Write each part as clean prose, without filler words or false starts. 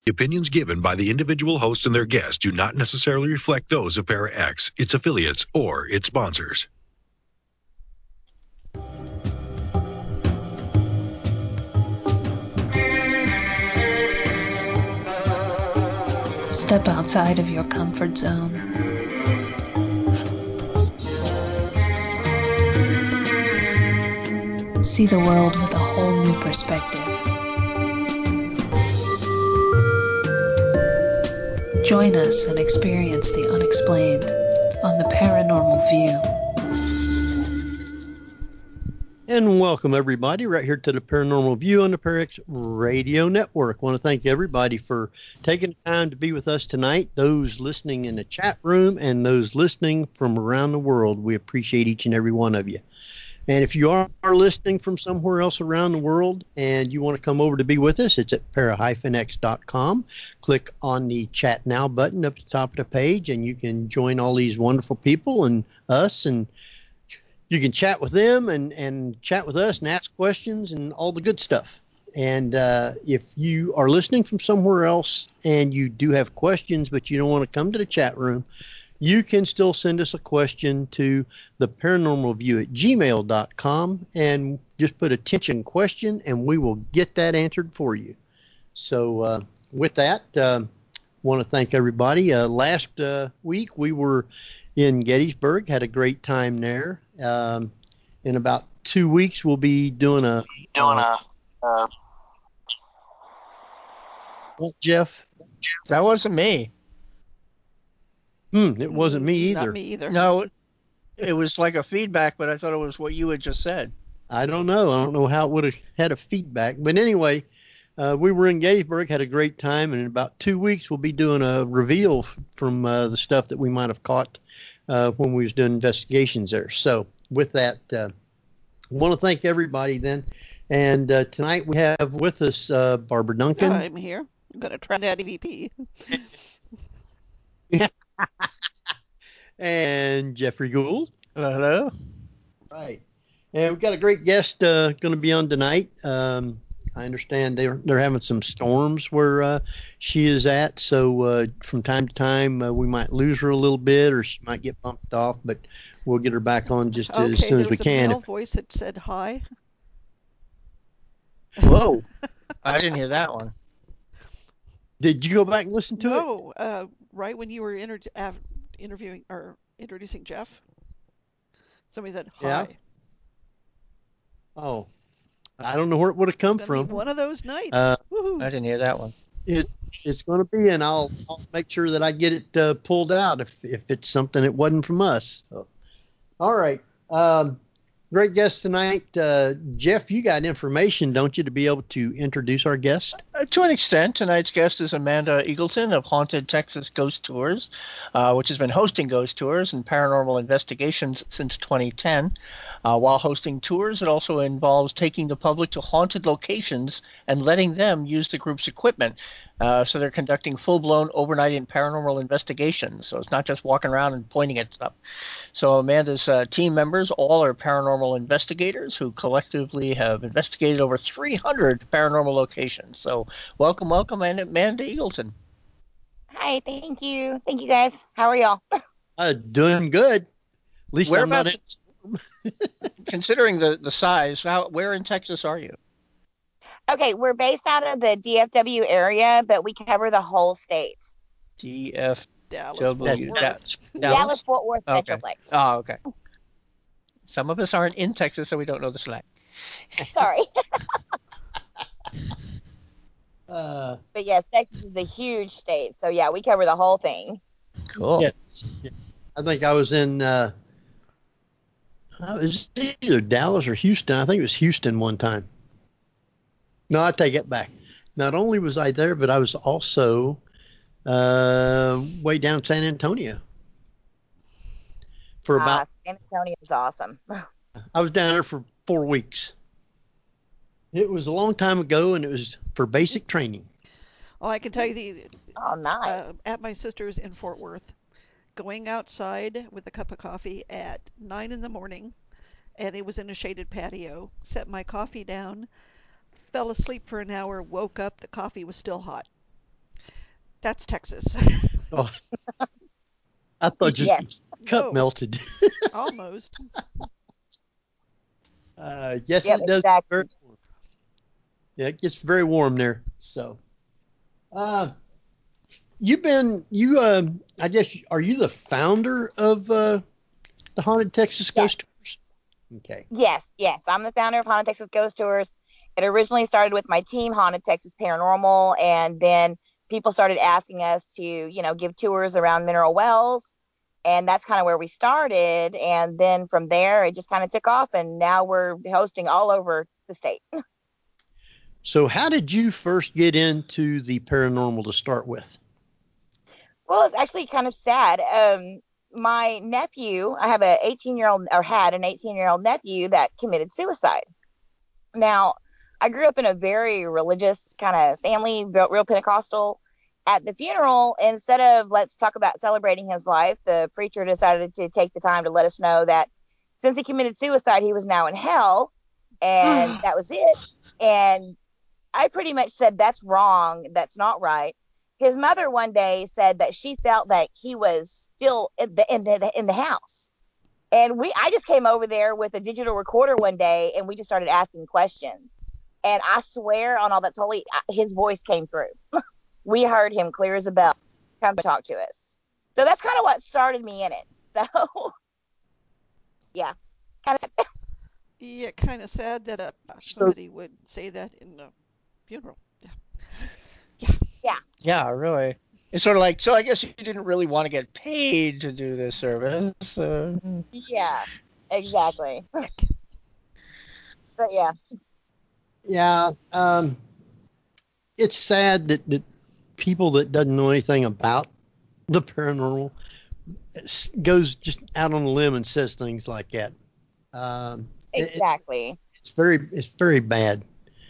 The opinions given by the individual host and their guests do not necessarily reflect those of Para X, its affiliates, or its sponsors. Step outside of your comfort zone. See the world with a whole new perspective. Join us and experience the unexplained on the Paranormal View. And welcome everybody right here to the Paranormal View on the Parax Radio Network. I want to thank everybody for taking time to be with us tonight. Those listening in the chat room and those listening from around the world, we appreciate each and every one of you. And if you are listening from somewhere else around the world and you want to come over to be with us, it's at para-x.com. Click on the Chat Now button up at the top of the page, and you can join all these wonderful people and us, and you can chat with them and chat with us and ask questions and all the good stuff. And if you are listening from somewhere else and you do have questions but you don't want to come to the chat room, you can still send us a question to theparanormalview@gmail.com and just put attention question, and we will get that answered for you. So with that, want to thank everybody. Last week we were in Gettysburg, had a great time there. In about 2 weeks we'll be doing a what, Jeff? That wasn't me. It wasn't me either. Not me either. No, it was like a feedback, but I thought it was what you had just said. I don't know how it would have had a feedback. But anyway, we were in Gettysburg, had a great time, and in about 2 weeks we'll be doing a reveal from the stuff that we might have caught when we was doing investigations there. So with that, I want to thank everybody then. And tonight we have with us Barbara Duncan. I'm here. I'm going to try that EVP. And Jeffrey Gould. Hello. Right. And we've got a great guest going to be on tonight. I understand they're having some storms where she is at, so from time to time we might lose her a little bit, or she might get bumped off, but we'll get her back on just as soon as we can. Okay, there was a male voice that said hi. Whoa. I didn't hear that one. Did you go back and listen to it? No, right when you were interviewing or introducing Jeff, somebody said hi. Yeah. Oh, I don't know where it would have come from. One of those nights. I didn't hear that one. It's going to be, and I'll make sure that I get it pulled out if it's something that wasn't from us. So, all right. Great guest tonight. Jeff, you got information, don't you, to be able to introduce our guest? To an extent. Tonight's guest is Amanda Eagleton of Haunted Texas Ghost Tours, which has been hosting ghost tours and paranormal investigations since 2010. While hosting tours, it also involves taking the public to haunted locations and letting them use the group's equipment. So they're conducting full-blown overnight paranormal investigations. So it's not just walking around and pointing at stuff. So Amanda's team members all are paranormal investigators who collectively have investigated over 300 paranormal locations. So welcome, Amanda Eagleton. Hi, thank you. Thank you, guys. How are y'all? Doing good. At least I'm not in. Considering the size, where in Texas are you? Okay, we're based out of the DFW area, but we cover the whole state. Dallas, Fort Worth, Metroplex. Oh, okay. Some of us aren't in Texas, so we don't know the slang. Sorry. But yes, Texas is a huge state, so yeah, we cover the whole thing. Cool. Yes. I think I was in it was either Dallas or Houston. I think it was Houston one time. No, I take it back. Not only was I there, but I was also way down San Antonio for about. San Antonio is awesome. I was down there for 4 weeks. It was a long time ago, and it was for basic training. Oh, I can tell you nice. At my sister's in Fort Worth, going outside with a cup of coffee at 9 in the morning, and it was in a shaded patio, set my coffee down, fell asleep for an hour, woke up, the coffee was still hot. That's Texas. Oh, I thought just Yes. cup No. melted. Almost. Yes, Yep, it does. exactly. Very warm. Yeah, it gets very warm there. So, I guess, are you the founder of the Haunted Texas Yes. Ghost Tours? Okay. Yes. I'm the founder of Haunted Texas Ghost Tours. It originally started with my team, Haunted Texas Paranormal, and then people started asking us to, give tours around Mineral Wells, and that's kind of where we started. And then from there, it just kind of took off, and now we're hosting all over the state. So, how did you first get into the paranormal to start with? Well, it's actually kind of sad. My nephew, I have had an 18-year-old nephew that committed suicide. Now, I grew up in a very religious kind of family, real Pentecostal. At the funeral, instead of let's talk about celebrating his life, the preacher decided to take the time to let us know that since he committed suicide, he was now in hell, and that was it. And I pretty much said, that's wrong. That's not right. His mother one day said that she felt that he was still in the house. And I just came over there with a digital recorder one day, and we just started asking questions. And I swear on all that's holy, his voice came through. We heard him clear as a bell come to talk to us. So that's kind of what started me in it. So, yeah, kind of. Yeah, kind of sad that So, somebody would say that in a funeral. Yeah. Yeah, really. It's sort of like, so I guess you didn't really want to get paid to do this service. Yeah, exactly. Heck. But yeah. yeah, it's sad that people that doesn't know anything about the paranormal goes just out on a limb and says things like that. Exactly. It's very bad.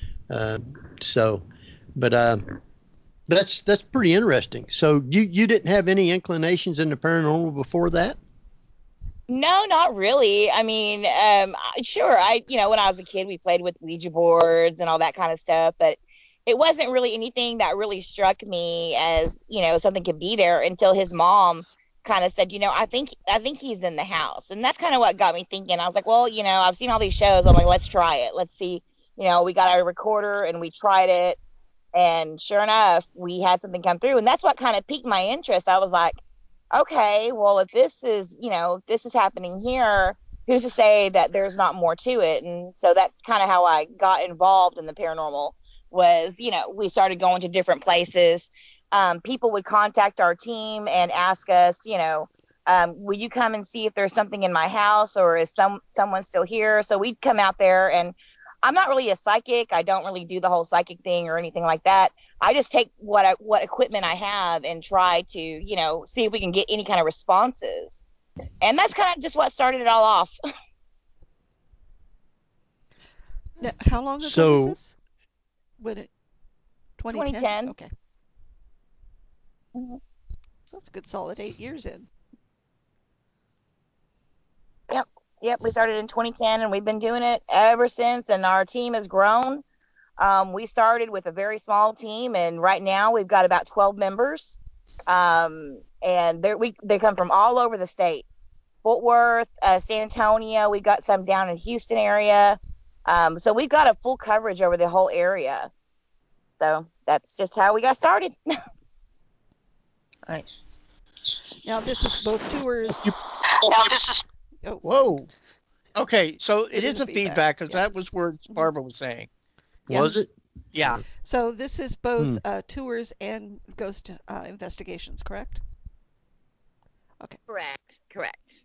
So, but that's pretty interesting. So you didn't have any inclinations in the paranormal before that? No, not really. I mean, sure, when I was a kid, we played with Ouija boards and all that kind of stuff, but it wasn't really anything that really struck me as, something could be there until his mom kind of said, I think he's in the house. And that's kind of what got me thinking. I was like, well, I've seen all these shows. I'm like, let's try it. Let's see. We got our recorder and we tried it. And sure enough, we had something come through. And that's what kind of piqued my interest. I was like, okay, well, if this is happening here, who's to say that there's not more to it? And so that's kind of how I got involved in the paranormal was, we started going to different places. People would contact our team and ask us, will you come and see if there's something in my house or is someone still here? So we'd come out there, and I'm not really a psychic. I don't really do the whole psychic thing or anything like that. I just take what equipment I have and try to, see if we can get any kind of responses. And that's kind of just what started it all off. Now, how long ago So- was this? When it 2010? 2010. Okay. Mhm. That's a good solid 8 years in. Yep, we started in 2010 and we've been doing it ever since, and our team has grown. We started with a very small team, and right now we've got about 12 members. And they come from all over the state. Fort Worth, San Antonio, we've got some down in Houston area. So we've got a full coverage over the whole area. So that's just how we got started. Nice. Now, this is both tours. Oh, Whoa. Okay, so It it is a feedback because yeah. that was where Barbara was saying. Yeah. Was it? Yeah. So this is both tours and ghost investigations, correct? Correct.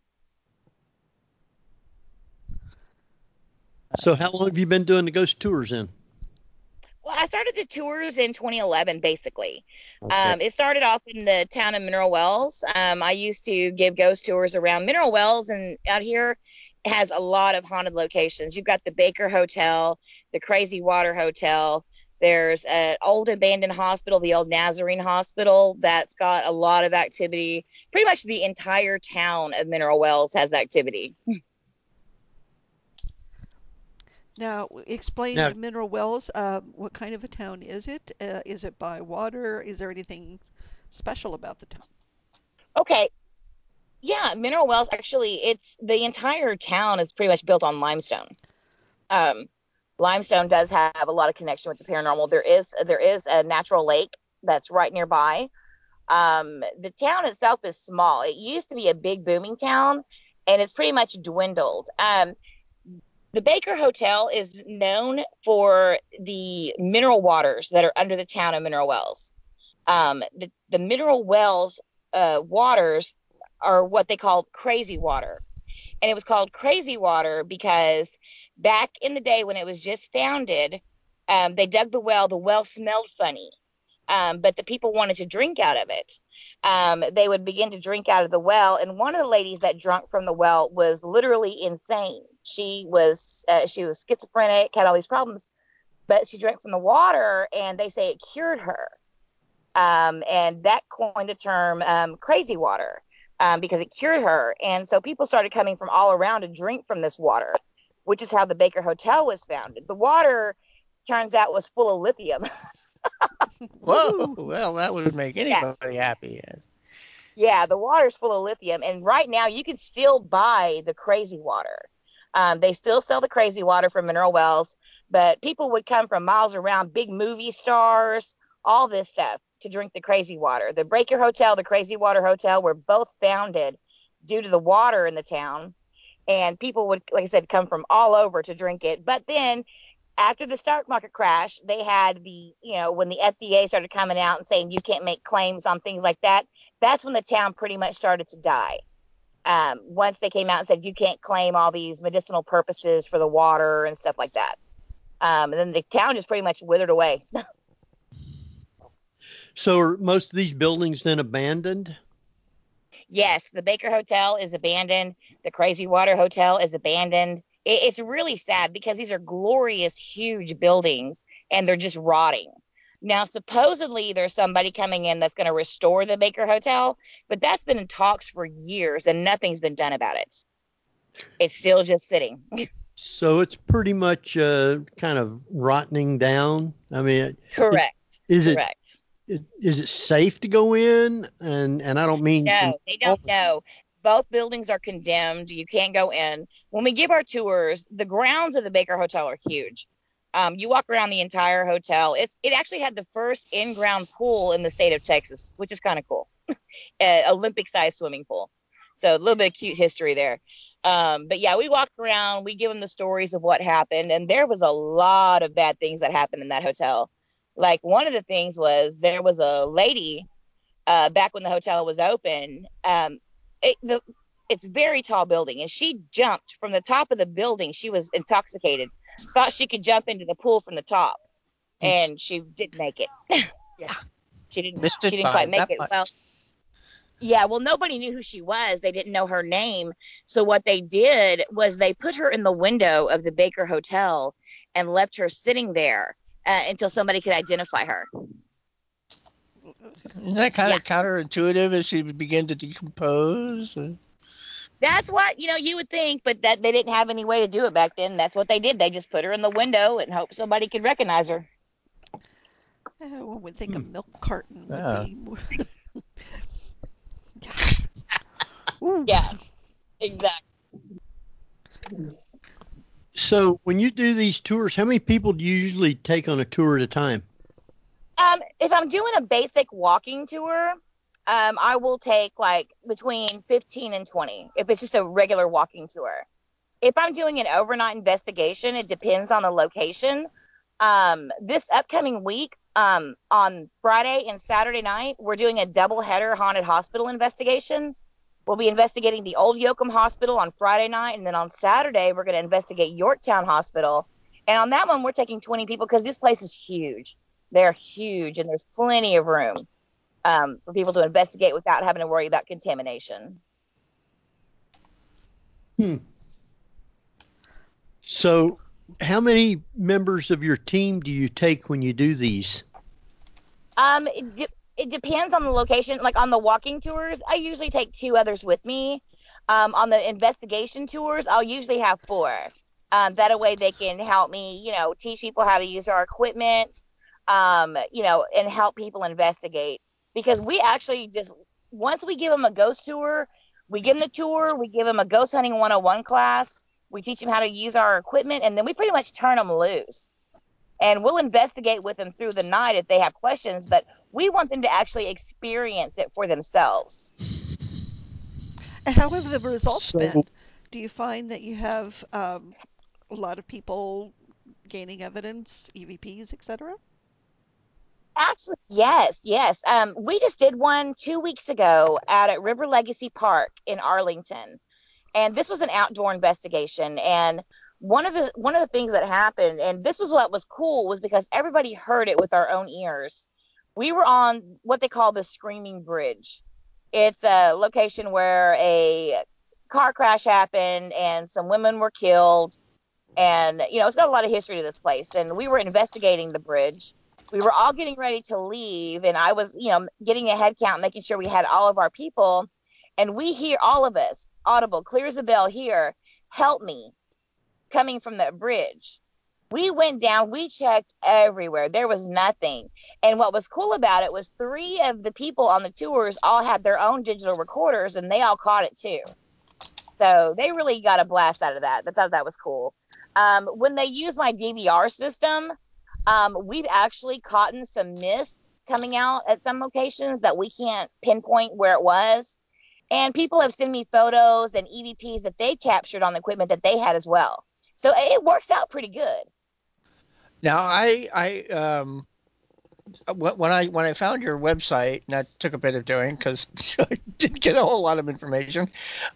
So how long have you been doing the ghost tours in? Well, I started the tours in 2011, basically. Okay. It started off in the town of Mineral Wells. I used to give ghost tours around Mineral Wells, and out here it has a lot of haunted locations. You've got the Baker Hotel, the Crazy Water Hotel. There's an old abandoned hospital, the old Nazarene Hospital, that's got a lot of activity. Pretty much the entire town of Mineral Wells has activity. Now, explain Now- Mineral Wells. What kind of a town is it? Is it by water? Is there anything special about the town? Okay. Yeah, Mineral Wells, actually, it's the entire town is pretty much built on limestone. Um, Limestone does have a lot of connection with the paranormal. There is a natural lake that's right nearby. The town itself is small. It used to be a big booming town, and it's pretty much dwindled. The Baker Hotel is known for the mineral waters that are under the town of Mineral Wells. The Mineral Wells waters are what they call crazy water. And it was called crazy water because back in the day when it was just founded, they dug the well smelled funny. But the people wanted to drink out of it. They would begin to drink out of the well, and one of the ladies that drank from the well was literally insane. She was schizophrenic, had all these problems, but she drank from the water, and they say it cured her. And that coined the term crazy water because it cured her. And so people started coming from all around to drink from this water, which is how the Baker Hotel was founded. The water, turns out, was full of lithium. Whoa! Well, that would make anybody happy. Yes. Yeah, the water's full of lithium, and right now you can still buy the crazy water. They still sell the crazy water from Mineral Wells, but people would come from miles around, big movie stars, all this stuff, to drink the crazy water. The Baker Hotel, the Crazy Water Hotel were both founded due to the water in the town, and people would, like I said, come from all over to drink it. But then after the stock market crash, they had when the FDA started coming out and saying you can't make claims on things like that, that's when the town pretty much started to die. Once they came out and said you can't claim all these medicinal purposes for the water and stuff like that. And then the town just pretty much withered away. So are most of these buildings then abandoned? Yes, the Baker Hotel is abandoned. The Crazy Water Hotel is abandoned. It's really sad because these are glorious, huge buildings, and they're just rotting. Now, supposedly, there's somebody coming in that's going to restore the Baker Hotel, but that's been in talks for years, and nothing's been done about it. It's still just sitting. So it's pretty much kind of rotting down. I mean, Correct. Correct. Is it safe to go in? And I don't mean... No, they don't know. Both buildings are condemned. You can't go in. When we give our tours, the grounds of the Baker Hotel are huge. You walk around the entire hotel. It actually had the first in-ground pool in the state of Texas, which is kind of cool. Olympic-sized swimming pool. So a little bit of cute history there. But yeah, we walked around. We give them the stories of what happened. And there was a lot of bad things that happened in that hotel. Like one of the things was there was a lady back when the hotel was open. It's a very tall building, and she jumped from the top of the building. She was intoxicated, thought she could jump into the pool from the top, and she didn't make it. Yeah, she didn't quite make it. Much. Well, nobody knew who she was. They didn't know her name. So what they did was they put her in the window of the Baker Hotel and left her sitting there until somebody could identify her. Isn't that kind of counterintuitive as she began to decompose? That's what, you would think, but that they didn't have any way to do it back then. That's what they did. They just put her in the window and hope somebody could recognize her. One would think a milk carton would be... Yeah, exactly. So when you do these tours, how many people do you usually take on a tour at a time? If I'm doing a basic walking tour, I will take like between 15 and 20 if it's just a regular walking tour. If I'm doing an overnight investigation, it depends on the location. This upcoming week, on Friday and Saturday night, we're doing a double-header haunted hospital investigation. We'll be investigating the Old Yoakum Hospital on Friday night, and then on Saturday, we're going to investigate Yorktown Hospital. And on that one, we're taking 20 people because this place is huge. They're huge, and there's plenty of room for people to investigate without having to worry about contamination. So how many members of your team do you take when you do these? It depends on the location. Like on the walking tours, I usually take 2 others with me. On the investigation tours, I'll usually have 4. That way they can help me, teach people how to use our equipment, and help people investigate. because we actually just, once we give them a ghost tour, we give them the tour, we give them a ghost hunting 101 class, we teach them how to use our equipment, and then we pretty much turn them loose. And we'll investigate with them through the night if they have questions, but we want them to actually experience it for themselves. And how have the results been? Do you find that you have a lot of people gaining evidence, EVPs, etc.? Actually, yes. We just did one 2 weeks ago out at River Legacy Park in Arlington, and this was an outdoor investigation. And one of the things that happened, and this was what was cool, was because everybody heard it with our own ears. We were on what they call the Screaming Bridge. It's a location where a car crash happened and some women were killed, and it's got a lot of history to this place. And we were investigating the bridge. We were all getting ready to leave, and I was, getting a head count, making sure we had all of our people. And we hear, all of us, audible, clear as a bell, here, "Help me," coming from the bridge. We went down, we checked everywhere. There was nothing. And what was cool about it was 3 of the people on the tours all had their own digital recorders, and they all caught it too. So they really got a blast out of that. I thought that was cool. When they use my DVR system, we've actually caught some mist coming out at some locations that we can't pinpoint where it was. And people have sent me photos and EVPs that they captured on the equipment that they had as well. So it works out pretty good. Now, when I found your website, and that took a bit of doing because I didn't get a whole lot of information.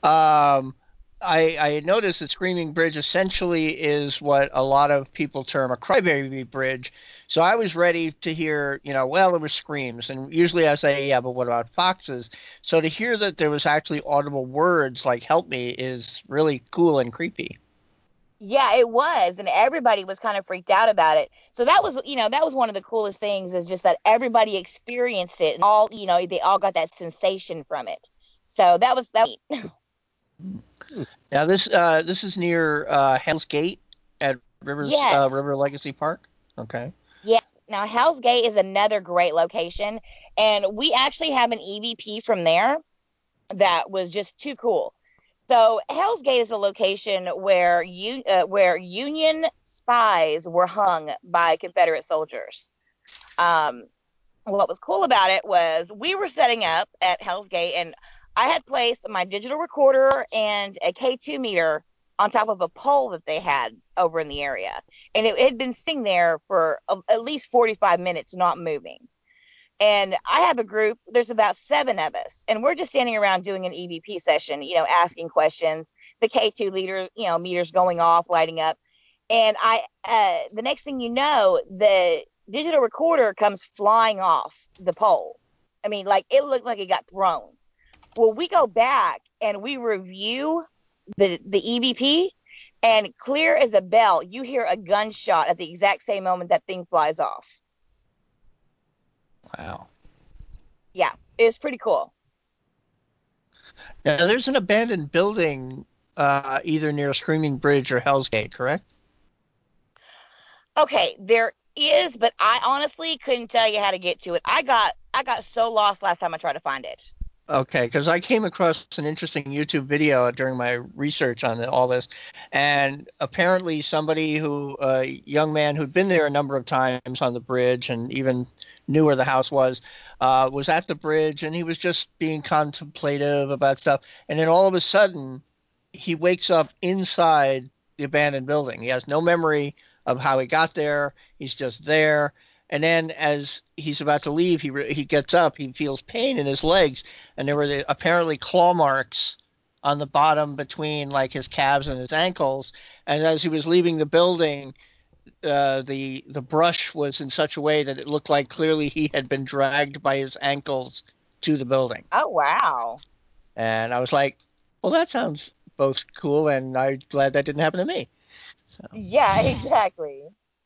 I noticed that Screaming Bridge essentially is what a lot of people term a crybaby bridge. So I was ready to hear, well, there were screams. And usually I say, yeah, but what about foxes? So to hear that there was actually audible words like "help me" is really cool and creepy. Yeah, it was. And everybody was kind of freaked out about it. So that was one of the coolest things, is just that everybody experienced it. And all, they all got that sensation from it. So that was neat. Now this is near Hell's Gate at River Legacy Park. Okay. Yes. Now Hell's Gate is another great location, and we actually have an EVP from there that was just too cool. So Hell's Gate is a location where Union spies were hung by Confederate soldiers. What was cool about it was we were setting up at Hell's Gate, and I had placed my digital recorder and a K2 meter on top of a pole that they had over in the area. And it had been sitting there for at least 45 minutes, not moving. And I have a group, there's about 7 of us, and we're just standing around doing an EVP session, asking questions, the K2 leader, meters going off, lighting up. And the next thing you know, the digital recorder comes flying off the pole. I mean, it looked like it got thrown. Well, we go back and we review the EVP, and clear as a bell, you hear a gunshot at the exact same moment that thing flies off. Wow. Yeah, it was pretty cool. Now, there's an abandoned building either near Screaming Bridge or Hell's Gate, correct? Okay, there is, but I honestly couldn't tell you how to get to it. I got so lost last time I tried to find it. Okay, because I came across an interesting YouTube video during my research on all this, and apparently a young man who'd been there a number of times on the bridge and even knew where the house was at the bridge, and he was just being contemplative about stuff, and then all of a sudden he wakes up inside the abandoned building. He has no memory of how he got there. He's just there. And then as he's about to leave, he gets up, he feels pain in his legs, and there were apparently claw marks on the bottom between his calves and his ankles. And as he was leaving the building, the brush was in such a way that it looked like clearly he had been dragged by his ankles to the building. Oh, wow. And I was like, well, that sounds both cool, and I'm glad that didn't happen to me. So. Yeah, exactly.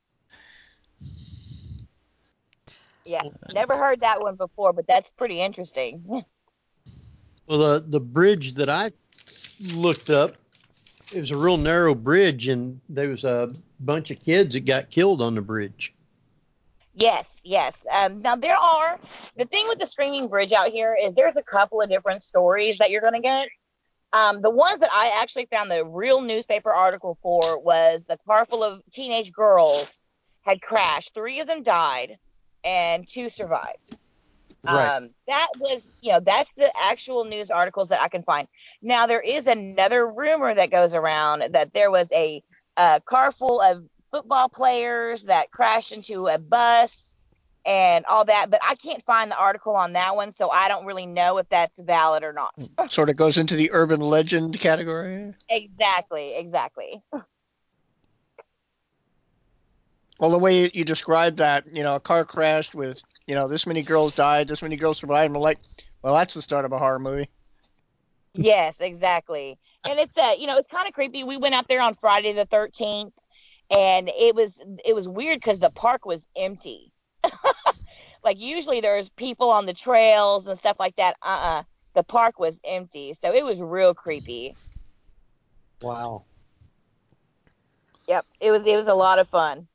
Yeah, never heard that one before, but that's pretty interesting. Well, the bridge that I looked up, it was a real narrow bridge, and there was a bunch of kids that got killed on the bridge. Yes, yes. Now the thing with the Screaming Bridge out here is there's a couple of different stories that you're going to get. The ones that I actually found the real newspaper article for was the car full of teenage girls had crashed. 3 of them died and 2 survived. Right. That was, that's the actual news articles that I can find. Now, there is another rumor that goes around that there was a car full of football players that crashed into a bus and all that, but I can't find the article on that one, so I don't really know if that's valid or not. Sort of goes into the urban legend category. Exactly. Well, the way you described that, a car crashed with, this many girls died, this many girls survived, and I'm like, well, that's the start of a horror movie. Yes, exactly. And it's it's kind of creepy. We went out there on Friday the 13th, and it was weird because the park was empty. Like usually there's people on the trails and stuff like that. The park was empty, so it was real creepy. Wow. Yep, it was a lot of fun.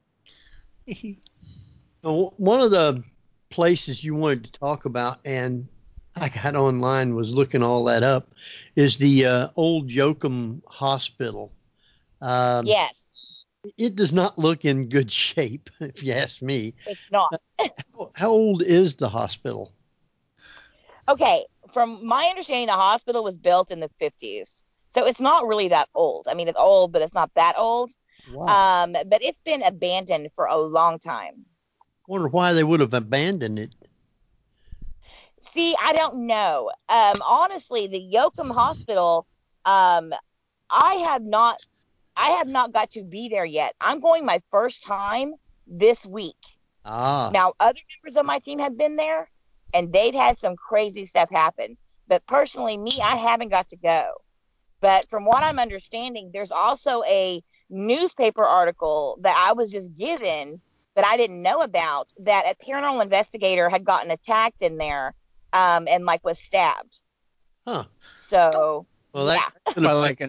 One of the places you wanted to talk about, and I got online, was looking all that up, is the old Yoakum Hospital. Yes. It does not look in good shape, if you ask me. It's not. How old is the hospital? Okay, from my understanding, the hospital was built in the 50s. So it's not really that old. I mean, it's old, but it's not that old. Wow. But it's been abandoned for a long time. Wonder why they would have abandoned it. See, I don't know. Honestly, the Yoakum Hospital, I have not got to be there yet. I'm going my first time this week. Now, other members of my team have been there, and they've had some crazy stuff happen. But personally, me, I haven't got to go. But from what I'm understanding, there's also a newspaper article that I was just given that I didn't know about, that a paranormal investigator had gotten attacked in there, and was stabbed. Huh. So, well, yeah. Like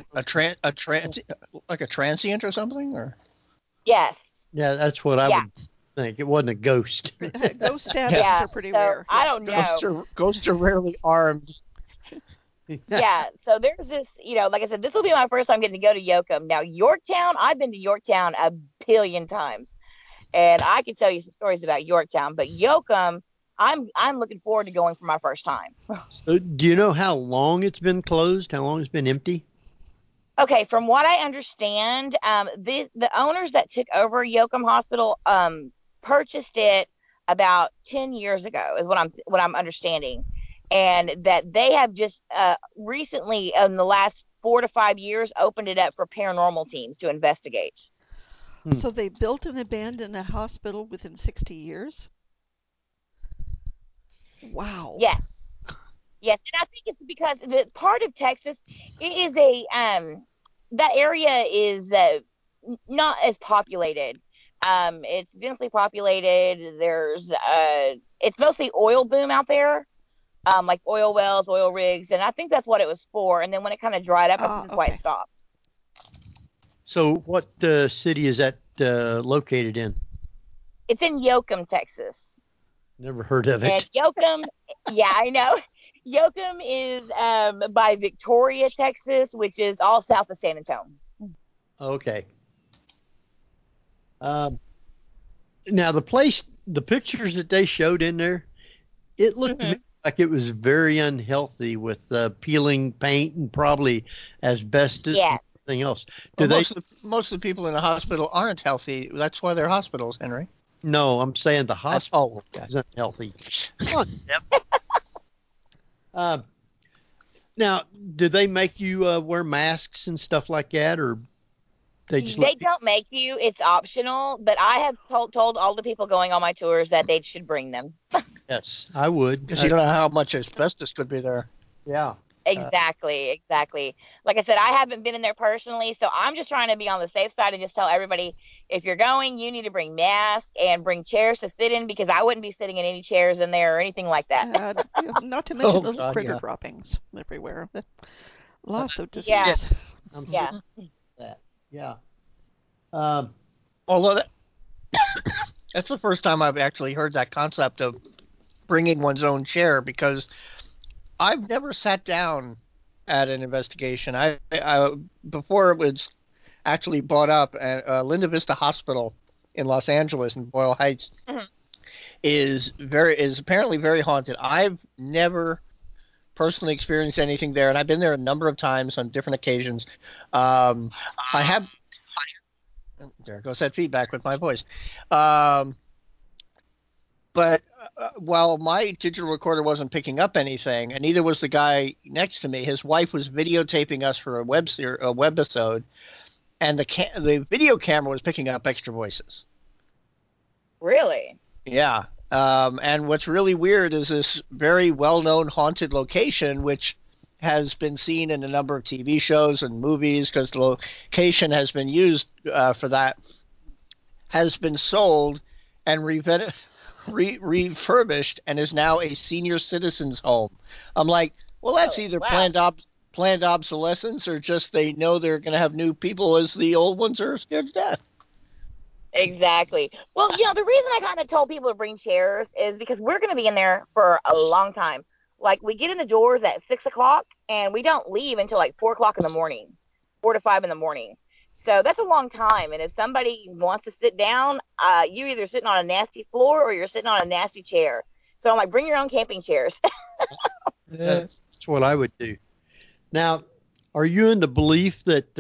a transient or something, or? Yes. Yeah, that's what I would think. It wasn't a ghost. Ghost stabbings are pretty rare. I don't know. Ghosts are rarely armed. Yeah, so there's this, like I said, this will be my first time getting to go to Yoakum. Now, Yorktown, I've been to Yorktown a billion times, and I can tell you some stories about Yorktown, but Yoakum, I'm looking forward to going for my first time. So, do you know how long it's been closed? How long it's been empty? Okay, from what I understand, the owners that took over Yoakum Hospital purchased it about 10 years ago, is what I'm understanding. And that they have just recently, in the last 4 to 5 years, opened it up for paranormal teams to investigate. So they built and abandoned a hospital within 60 years? Wow. Yes. And I think it's because the part of Texas, it is that area is not as populated. It's densely populated. There's it's mostly oil boom out there. Like oil wells, oil rigs, and I think that's what it was for. And then when it kind of dried up, I think that's why it stopped. So what city is that located in? It's in Yoakum, Texas. Never heard of it. And Yoakum, yeah, I know. Yoakum is by Victoria, Texas, which is all south of San Antonio. Okay. Now the pictures that they showed in there, it looked to me like it was very unhealthy with peeling paint and probably asbestos and everything else. Most of the people in the hospital aren't healthy. That's why they're hospitals, Henry. No, I'm saying the hospital isn't healthy. Come on, Jeff. Now, do they make you wear masks and stuff like that, or they don't make you? It's optional. But I have told all the people going on my tours that they should bring them. Yes, I would. Because you don't know how much asbestos could be there. Yeah. Exactly. Like I said, I haven't been in there personally, so I'm just trying to be on the safe side and just tell everybody, if you're going, you need to bring masks and bring chairs to sit in, because I wouldn't be sitting in any chairs in there or anything like that. Not to mention little critter droppings everywhere. Lots of disease. Yeah. Although That's the first time I've actually heard that concept of bringing one's own chair, because I've never sat down at an investigation. I before it was actually bought up at Linda Vista Hospital in Los Angeles in Boyle Heights Mhm. is apparently very haunted. I've never personally experienced anything there, and I've been there a number of times on different occasions. I have there goes that feedback with my voice. But while my digital recorder wasn't picking up anything, and neither was the guy next to me, his wife was videotaping us for a webisode, and the video camera was picking up extra voices. Really? Yeah. And what's really weird is this very well-known haunted location, which has been seen in a number of TV shows and movies, because the location has been used for that, has been sold and refurbished and is now a senior citizens home. I'm like, well, that's either wow. planned obsolescence, or just they know they're going to have new people as the old ones are scared to death. Exactly. Well, the reason I kind of told people to bring chairs is because we're going to be in there for a long time. Like, we get in the doors at 6 o'clock and we don't leave until like 4 o'clock in the morning, 4 to 5 in the morning. So that's a long time. And if somebody wants to sit down, you either sitting on a nasty floor or you're sitting on a nasty chair. So I'm like, bring your own camping chairs. That's what I would do. Now, are you in the belief that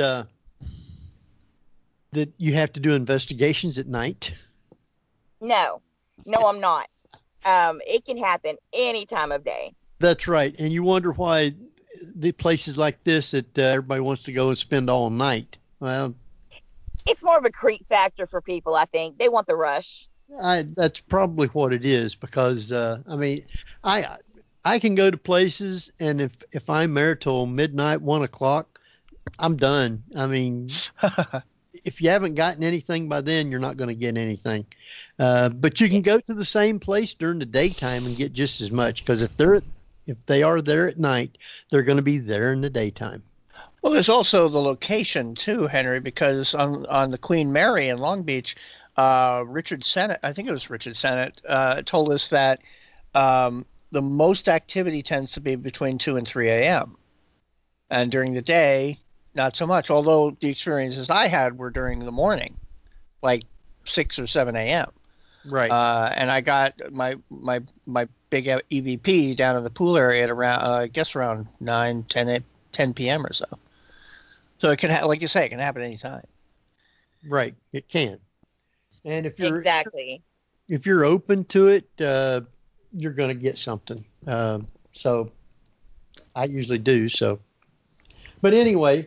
that you have to do investigations at night? No, I'm not. It can happen any time of day. That's right. And you wonder why the places like this that everybody wants to go and spend all night. Well, It's more of a creep factor for people, I think. They want the rush. that's probably what it is, because I mean, I can go to places, and if I'm there till midnight, 1 o'clock, I'm done. I mean, if you haven't gotten anything by then, you're not going to get anything. But you can go to the same place during the daytime and get just as much, because if they are there at night, they're going to be there in the daytime. Well, there's also the location too, Henry, because on the Queen Mary in Long Beach, Richard Sennett, I think it was Richard Sennett, told us that the most activity tends to be between 2 and 3 a.m. And during the day, not so much, although the experiences I had were during the morning, like 6 or 7 a.m. Right. And I got my big EVP down in the pool area at around, I guess around 9, 10 p.m. or so. So it can, like you say, it can happen anytime. Right. It can. And if you're open to it, you're going to get something. So I usually do. So, but anyway,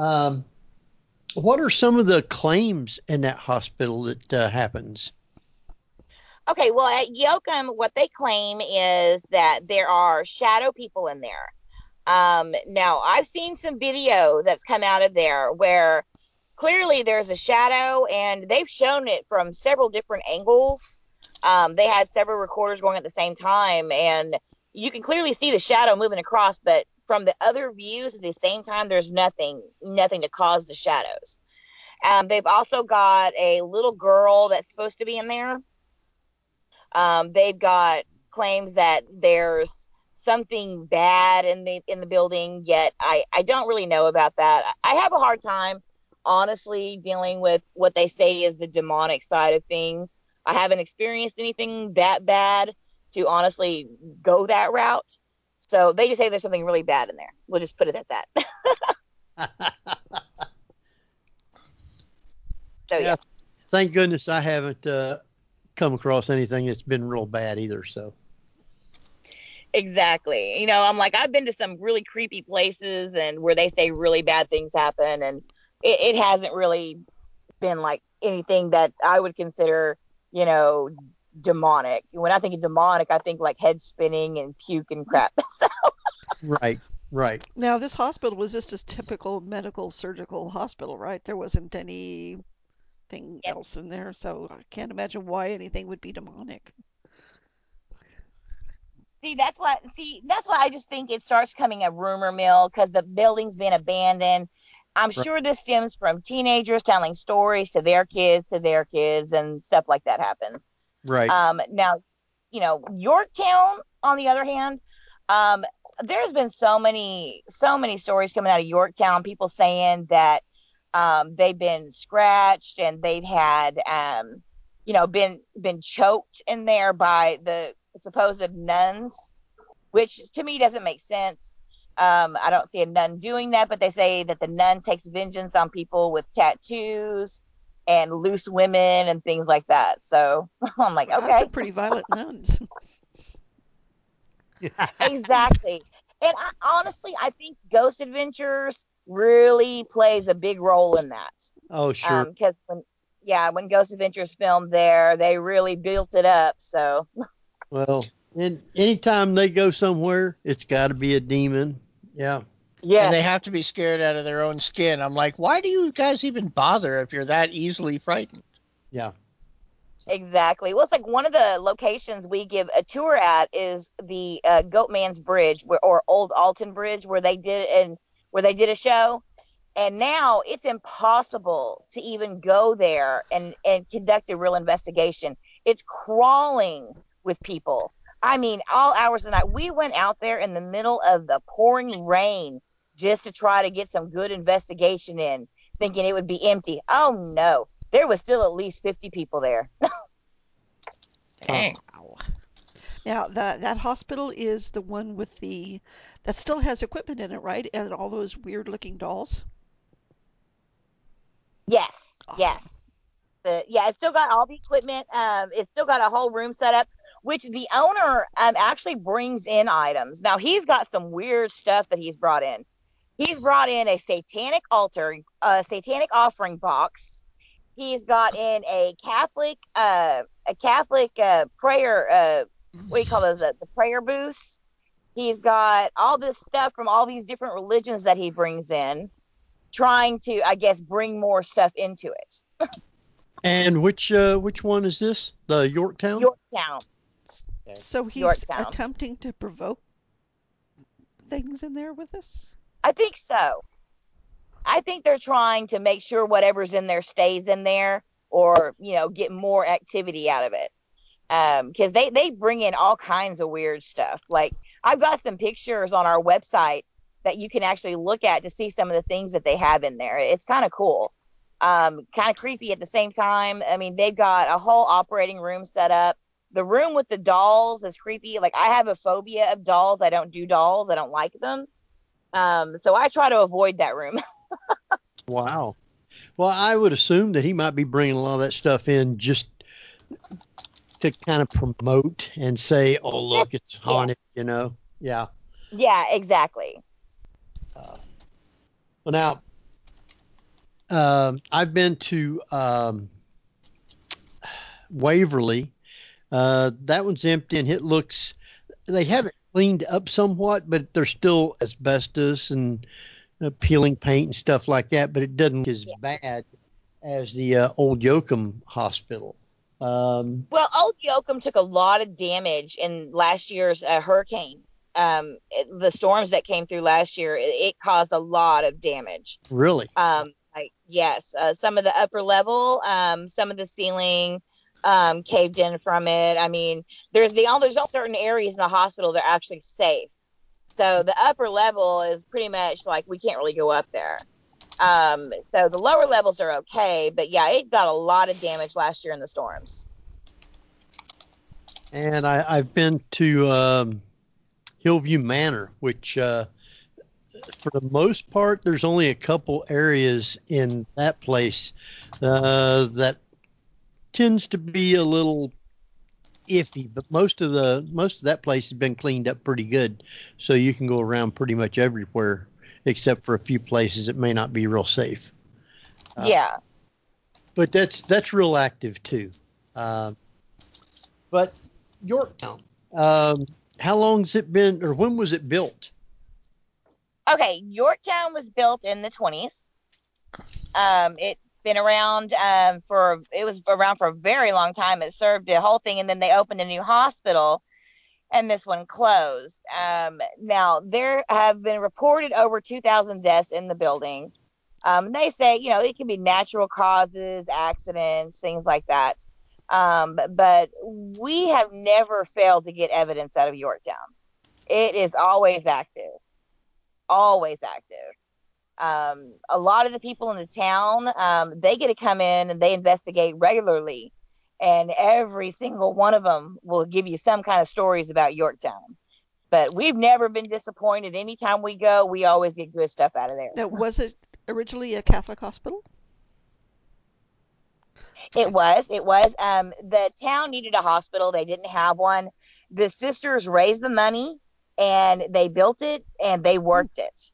what are some of the claims in that hospital that happens? Okay, well, at Yoakum, what they claim is that there are shadow people in there. Now, I've seen some video that's come out of there where clearly there's a shadow, and they've shown it from several different angles. They had several recorders going at the same time, and you can clearly see the shadow moving across, but from the other views at the same time, there's nothing to cause the shadows. They've also got a little girl that's supposed to be in there. They've got claims that there's something bad in the building, yet I don't really know about that. I have a hard time, honestly, dealing with what they say is the demonic side of things. I haven't experienced anything that bad to honestly go that route. So they just say there's something really bad in there. We'll just put it at that. So yeah. Thank goodness I haven't come across anything that's been real bad either. So. Exactly. I'm like, I've been to some really creepy places and where they say really bad things happen, and it hasn't really been like anything that I would consider, demonic. When I think of demonic, I think like head spinning and puke and crap. So. Right. Now, this hospital was just a typical medical surgical hospital, right? There wasn't anything else in there, so I can't imagine why anything would be demonic. That's why I just think it starts coming a rumor mill, because the building's been abandoned. I'm sure this stems from teenagers telling stories to their kids, and stuff like that happens. Right. Now, Yorktown, on the other hand, there's been so many stories coming out of Yorktown, people saying that they've been scratched and they've had been choked in there by the supposed nuns, which to me doesn't make sense. I don't see a nun doing that, but they say that the nun takes vengeance on people with tattoos and loose women and things like that. So I'm like, Well, okay. that's some pretty violent nuns. Exactly. And honestly, I think Ghost Adventures really plays a big role in that. Oh, sure. Because when Ghost Adventures filmed there, they really built it up. So, Well, and anytime they go somewhere, it's got to be a demon. Yeah. yeah, And they have to be scared out of their own skin. I'm like, why do you guys even bother if you're that easily frightened? Yeah. exactly. Well, it's like one of the locations we give a tour at is the Goatman's Bridge, or Old Alton Bridge, where they did a show. And now it's impossible to even go there and conduct a real investigation. It's crawling with people. I mean, all hours of the night. We went out there in the middle of the pouring rain just to try to get some good investigation in, thinking it would be empty. Oh, no. There was still at least 50 people there. Dang. Wow. Now, that hospital is the one with that still has equipment in it, right? And all those weird-looking dolls. Yes, Awesome. yes. It's still got all the equipment. It's still got a whole room set up, which the owner actually brings in items. Now, he's got some weird stuff that he's brought in. He's brought in a satanic altar, a satanic offering box. He's got in a Catholic prayer, what do you call those? The prayer booths. He's got all this stuff from all these different religions that he brings in, trying to, I guess, bring more stuff into it. And which one is this? The Yorktown? Yorktown. So he's Yorktown. attempting to provoke things in there with us? I think so. I think they're trying to make sure whatever's in there stays in there, or get more activity out of it. Because they bring in all kinds of weird stuff. Like, I've got some pictures on our website that you can actually look at to see some of the things that they have in there. It's kind of cool. Kind of creepy at the same time. I mean, they've got a whole operating room set up. The room with the dolls is creepy. Like, I have a phobia of dolls. I don't do dolls. I don't like them. So I try to avoid that room. Wow. Well, I would assume that he might be bringing a lot of that stuff in just to kind of promote and say, oh, look, it's haunted, Yeah. Yeah, exactly. Well, now, I've been to Waverly. That one's empty, and they have it cleaned up somewhat, but there's still asbestos and peeling paint and stuff like that, but it doesn't look as bad as the old Yoakum Hospital. Well, Old Yoakum took a lot of damage in last year's hurricane. The storms that came through last year, it caused a lot of damage. Really? Yes, some of the upper level, some of the ceiling caved in from it. I mean, there's all certain areas in the hospital that are actually safe. So the upper level is pretty much like we can't really go up there. So the lower levels are okay, but yeah, it got a lot of damage last year in the storms. And I've been to Hillview Manor, which for the most part, there's only a couple areas in that place that tends to be a little iffy, but most of that place has been cleaned up pretty good, so you can go around pretty much everywhere except for a few places that may not be real safe. Yeah, but that's real active too. But Yorktown, how long's it been, or when was it built? Okay, Yorktown was built in the 20s. It's been around for a very long time. It served the whole thing, and then they opened a new hospital, and this one closed. Now, there have been reported over 2,000 deaths in the building. They say, it can be natural causes, accidents, things like that. But we have never failed to get evidence out of Yorktown. It is always active. Always active. A lot of the people in the town, they get to come in and they investigate regularly. And every single one of them will give you some kind of stories about Yorktown. But we've never been disappointed. Anytime we go, we always get good stuff out of there. Now, was it originally a Catholic hospital? It was. The town needed a hospital. They didn't have one. The sisters raised the money and they built it and they worked it.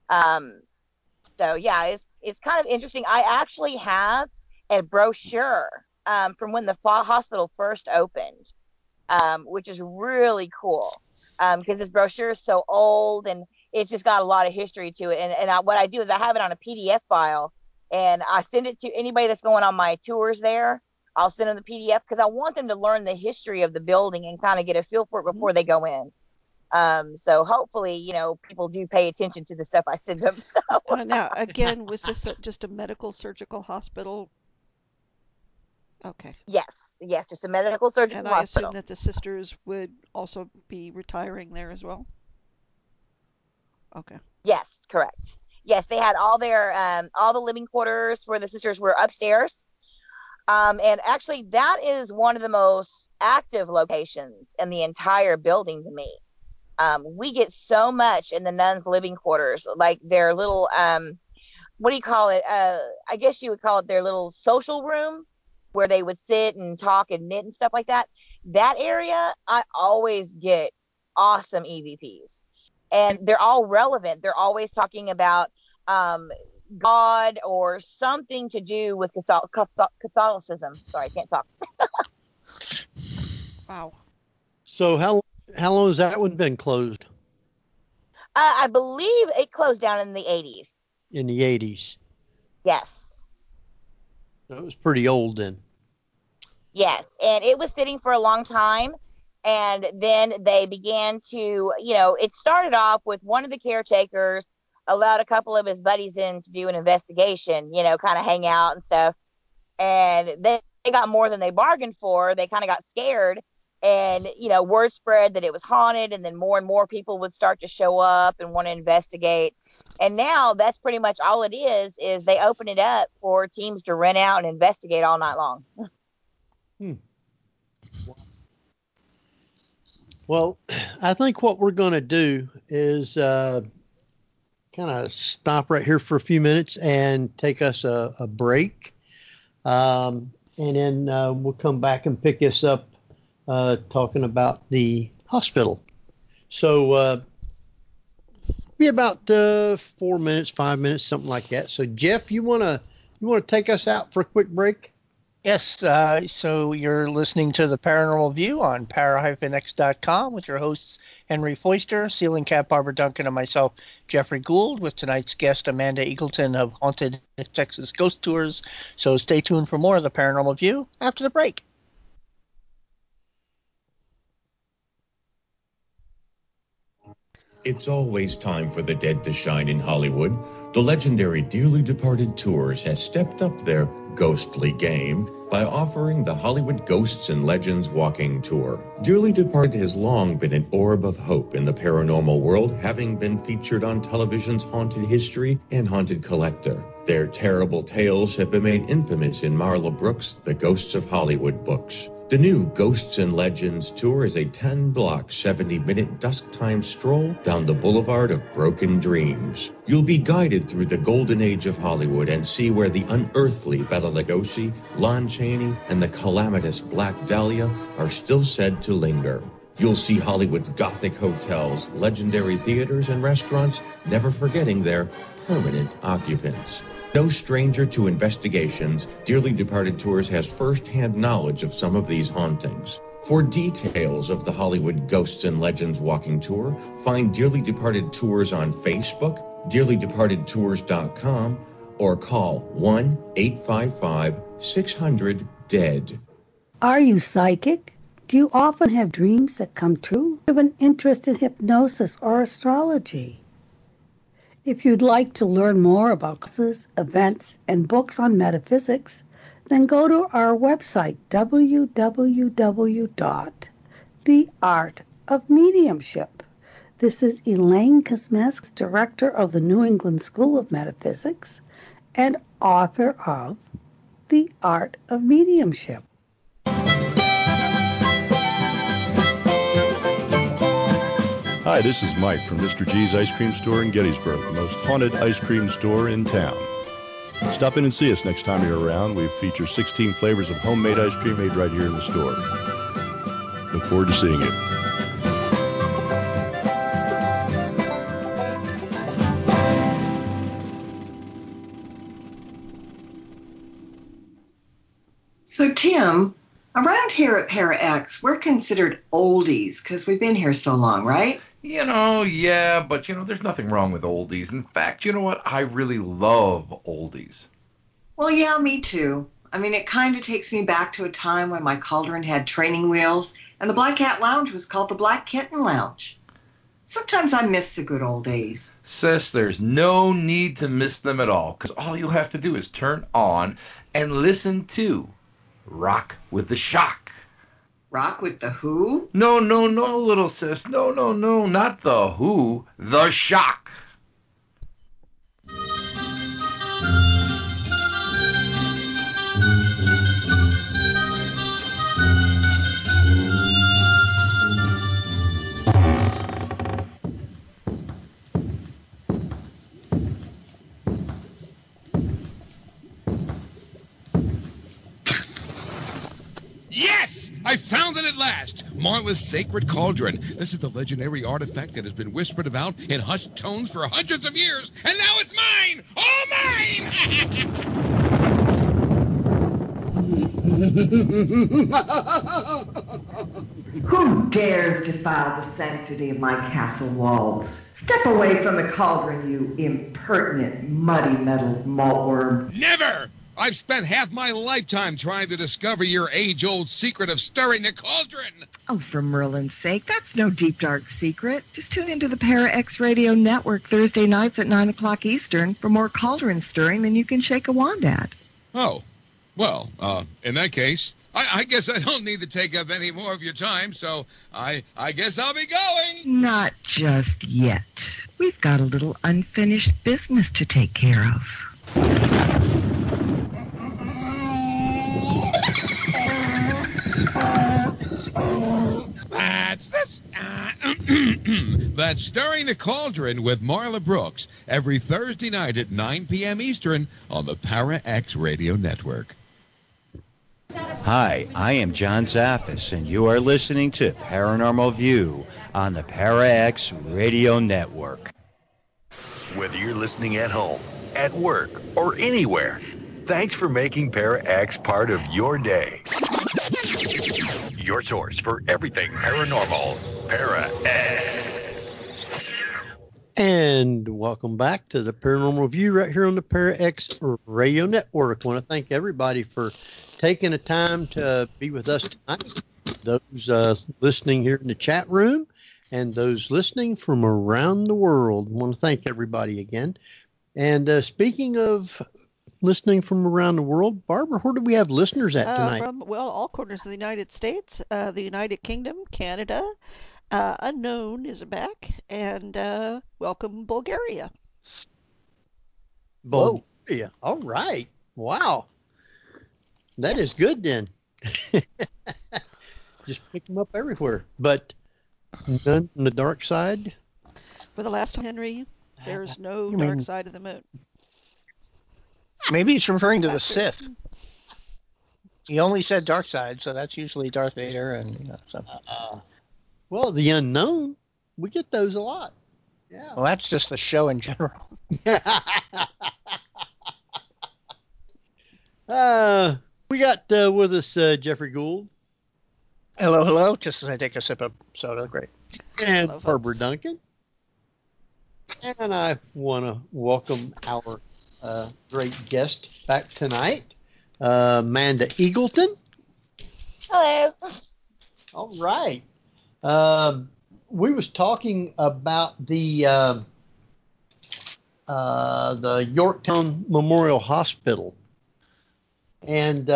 So yeah, it's kind of interesting. I actually have a brochure from when the hospital first opened, which is really cool because this brochure is so old and it's just got a lot of history to it. And what I do is I have it on a PDF file and I send it to anybody that's going on my tours there. I'll send them the PDF because I want them to learn the history of the building and kind of get a feel for it before they go in. So hopefully, people do pay attention to the stuff I send them. So now, again, was this just a medical surgical hospital? Okay. Yes, just a medical surgical and hospital. And I assume that the sisters would also be retiring there as well? Okay. Yes, correct. Yes, they had all the living quarters where the sisters were upstairs. And actually, that is one of the most active locations in the entire building to me. We get so much in the nuns' living quarters, like their little, what do you call it? I guess you would call it their little social room where they would sit and talk and knit and stuff like that. That area, I always get awesome EVPs. And they're all relevant. They're always talking about God or something to do with Catholicism. Sorry, I can't talk. Wow. So how long has that one been closed? I believe it closed down in the 80s. In the 80s? Yes. So it was pretty old then. Yes, and it was sitting for a long time. And then they began to, it started off with one of the caretakers allowed a couple of his buddies in to do an investigation, kind of hang out and stuff. And they got more than they bargained for. They kind of got scared. And, word spread that it was haunted. And then more and more people would start to show up and want to investigate. And now that's pretty much all it is they open it up for teams to rent out and investigate all night long. Well, I think what we're going to do is kind of stop right here for a few minutes and take us a break. And then we'll come back and pick this up talking about the hospital. So be about 4 minutes, 5 minutes, something like that. So Jeff, you want to take us out for a quick break? Yes, so you're listening to The Paranormal View on para-x.com with your hosts Henry Foister, Ceiling Cat Barbara Duncan, and myself, Jeffrey Gould, with tonight's guest Amanda Eagleton of Haunted Texas Ghost Tours. So stay tuned for more of The Paranormal View after the break. It's always time for the dead to shine in Hollywood. The legendary Dearly Departed Tours has stepped up their ghostly game by offering the Hollywood Ghosts and Legends Walking Tour. Dearly Departed has long been an orb of hope in the paranormal world, having been featured on television's Haunted History and Haunted Collector. Their terrible tales have been made infamous in Marla Brooks' The Ghosts of Hollywood books. The new Ghosts and Legends Tour is a 10-block, 70-minute dusk-time stroll down the boulevard of broken dreams. You'll be guided through the golden age of Hollywood and see where the unearthly Bela Lugosi, Lon Chaney, and the calamitous Black Dahlia are still said to linger. You'll see Hollywood's Gothic hotels, legendary theaters, and restaurants, never forgetting their permanent occupants. No stranger to investigations, Dearly Departed Tours has first-hand knowledge of some of these hauntings. For details of the Hollywood Ghosts and Legends Walking Tour, find Dearly Departed Tours on Facebook, dearlydepartedtours.com, or call 1-855-600-DEAD. Are you psychic? Do you often have dreams that come true? Do you have an interest in hypnosis or astrology? If you'd like to learn more about classes, events, and books on metaphysics, then go to our website, www.theartofmediumship. This is Elaine Kosmesk, Director of the New England School of Metaphysics and author of The Art of Mediumship. Hi, this is Mike from Mr. G's Ice Cream Store in Gettysburg, the most haunted ice cream store in town. Stop in and see us next time you're around. We feature 16 flavors of homemade ice cream made right here in the store. Look forward to seeing you. So, Tim, around here at ParaX, we're considered oldies because we've been here so long, right? Yeah, but, there's nothing wrong with oldies. In fact, you know what? I really love oldies. Well, yeah, me too. I mean, it kind of takes me back to a time when my cauldron had training wheels and the Black Cat Lounge was called the Black Kitten Lounge. Sometimes I miss the good old days. Sis, there's no need to miss them at all, because all you have to do is turn on and listen to Rock with the Shock. Rock with the Who? No, little sis. No, not the Who. The Shock. Yes! I found it at last! Marla's Sacred Cauldron. This is the legendary artifact that has been whispered about in hushed tones for hundreds of years, and now it's mine! All mine! Who dares defile the sanctity of my castle walls? Step away from the cauldron, you impertinent, muddy-metaled maltworm. Never! I've spent half my lifetime trying to discover your age-old secret of stirring the cauldron. Oh, for Merlin's sake, that's no deep, dark secret. Just tune into the ParaX Radio Network Thursday nights at 9 o'clock Eastern for more cauldron stirring than you can shake a wand at. Oh, well, in that case, I guess I don't need to take up any more of your time, so I guess I'll be going. Not just yet. We've got a little unfinished business to take care of. That's Stirring the Cauldron with Marla Brooks every Thursday night at 9 p.m. Eastern on the ParaX Radio Network. Hi, I am John Zaffis, and you are listening to Paranormal View on the ParaX Radio Network. Whether you're listening at home, at work, or anywhere, thanks for making ParaX part of your day. Your source for everything paranormal, ParaX. And welcome back to the Paranormal View right here on the ParaX Radio Network. I want to thank everybody for taking the time to be with us tonight. Those listening here in the chat room and those listening from around the world. I want to thank everybody again. And speaking of listening from around the world, Barbara, where do we have listeners at tonight? From, all corners of the United States, the United Kingdom, Canada, Unknown is back, and welcome Bulgaria. Bulgaria. All right. Wow. That is good then. Just pick them up everywhere. But none from the dark side? For the last time, Henry, there's no dark side of the moon. Maybe he's referring to the Sith. He only said dark side, so that's usually Darth Vader and something. Well, the unknown, we get those a lot. Yeah. Well, that's just the show in general. We got with us Jeffrey Gould. Hello. Just as I take a sip of soda, great. And Barbara Duncan. And I want to welcome our great guest back tonight, Amanda Eagleton. Hello. All right. We was talking about the Yorktown Memorial Hospital And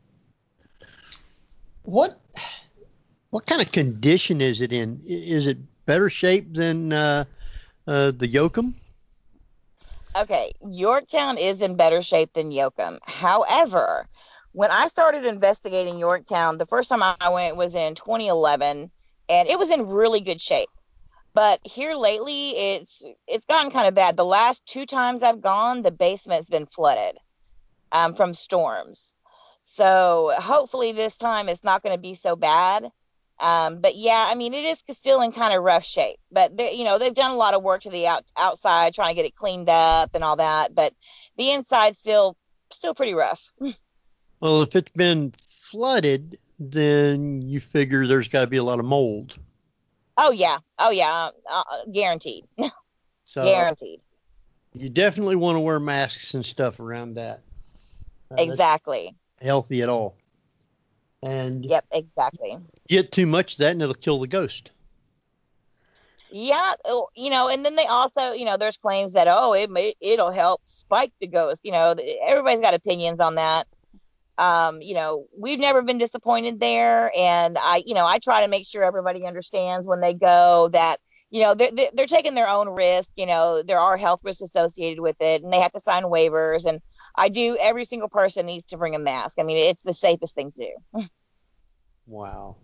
what kind of condition is it in? Is it better shape than the Yoakum? Okay, Yorktown is in better shape than Yoakum. However, when I started investigating Yorktown, the first time I went was in 2011, and it was in really good shape. But here lately, it's gotten kind of bad. The last 2 times I've gone, the basement's been flooded from storms. So hopefully this time it's not going to be so bad. But yeah, I mean, it is still in kind of rough shape. But they've done a lot of work to the outside, trying to get it cleaned up and all that. But the inside's still pretty rough. Well, if it's been flooded, then you figure there's got to be a lot of mold. Oh yeah, guaranteed. So guaranteed. You definitely want to wear masks and stuff around that. Exactly. Healthy at all. And yep, exactly. Get too much of that and it'll kill the ghost. Yeah, and then they also, there's claims that it'll help spike the ghost. Everybody's got opinions on that. We've never been disappointed there, and I try to make sure everybody understands when they go that they're taking their own risk. There are health risks associated with it, and they have to sign waivers. And every single person needs to bring a mask. I mean, it's the safest thing to do. Wow.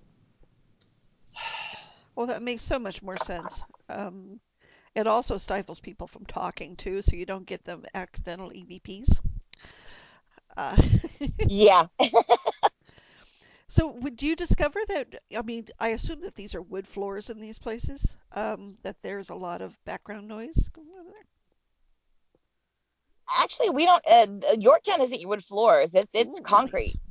Well, that makes so much more sense. It also stifles people from talking too, so you don't get them accidental EVPs. Yeah. So would you discover that, I mean, I assume that these are wood floors in these places, that there's a lot of background noise going on there? Actually, we don't, Yorktown isn't wood floors. It's concrete. Nice.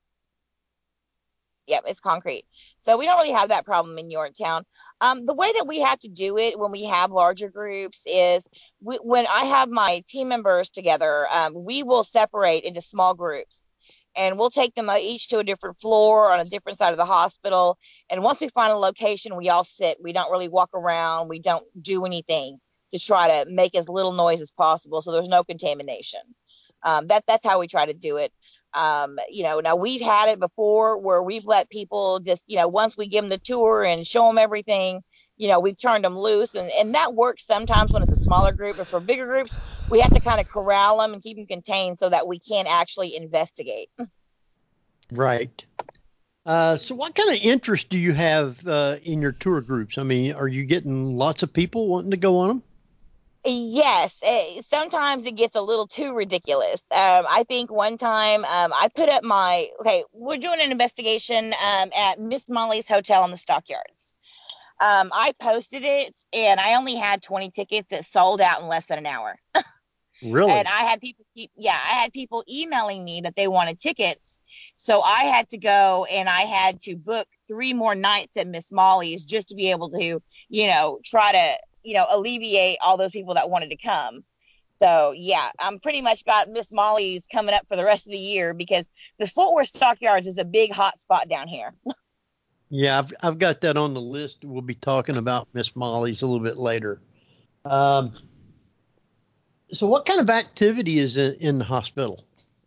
Yep, it's concrete. So we don't really have that problem in Yorktown. The way that we have to do it when we have larger groups is when I have my team members together, we will separate into small groups. And we'll take them each to a different floor on a different side of the hospital. And once we find a location, we all sit. We don't really walk around. We don't do anything to try to make as little noise as possible so there's no contamination. That's how we try to do it. Now we've had it before where we've let people just, once we give them the tour and show them everything, we've turned them loose, and that works sometimes when it's a smaller group. But for bigger groups, we have to kind of corral them and keep them contained so that we can actually investigate. Right. So what kind of interest do you have in your tour groups? I mean, are you getting lots of people wanting to go on them? Yes, sometimes it gets a little too ridiculous. I think one time I put up we're doing an investigation at Miss Molly's Hotel in the Stockyards. I posted it, and I only had 20 tickets that sold out in less than an hour. Really? And I had people emailing me that they wanted tickets. So I had to go and I had to book 3 more nights at Miss Molly's just to be able to, try to, alleviate all those people that wanted to come. So yeah, I'm pretty much got Miss Molly's coming up for the rest of the year because the Fort Worth Stockyards is a big hot spot down here. Yeah, I've got that on the list. We'll be talking about Miss Molly's a little bit later. So what kind of activity is in the hospital?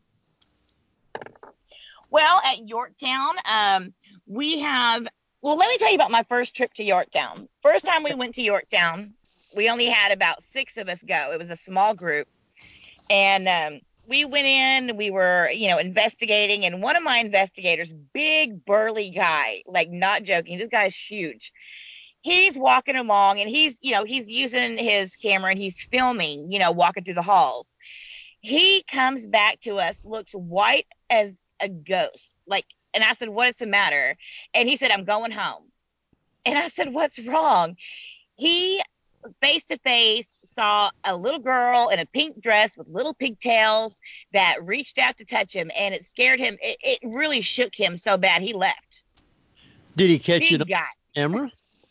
Well, at Yorktown, we have, let me tell you about my first trip to Yorktown. First time we went to Yorktown, we only had about 6 of us go. It was a small group. And we went in, we were, investigating. And one of my investigators, big burly guy, like not joking, this guy's huge. He's walking along and he's using his camera and he's filming, walking through the halls. He comes back to us, looks white as a ghost. And I said, "What's the matter?" And he said, "I'm going home." And I said, "What's wrong?" He face to face saw a little girl in a pink dress with little pigtails that reached out to touch him, and it scared him. It really shook him so bad he left. Did he catch Big it on guy. camera?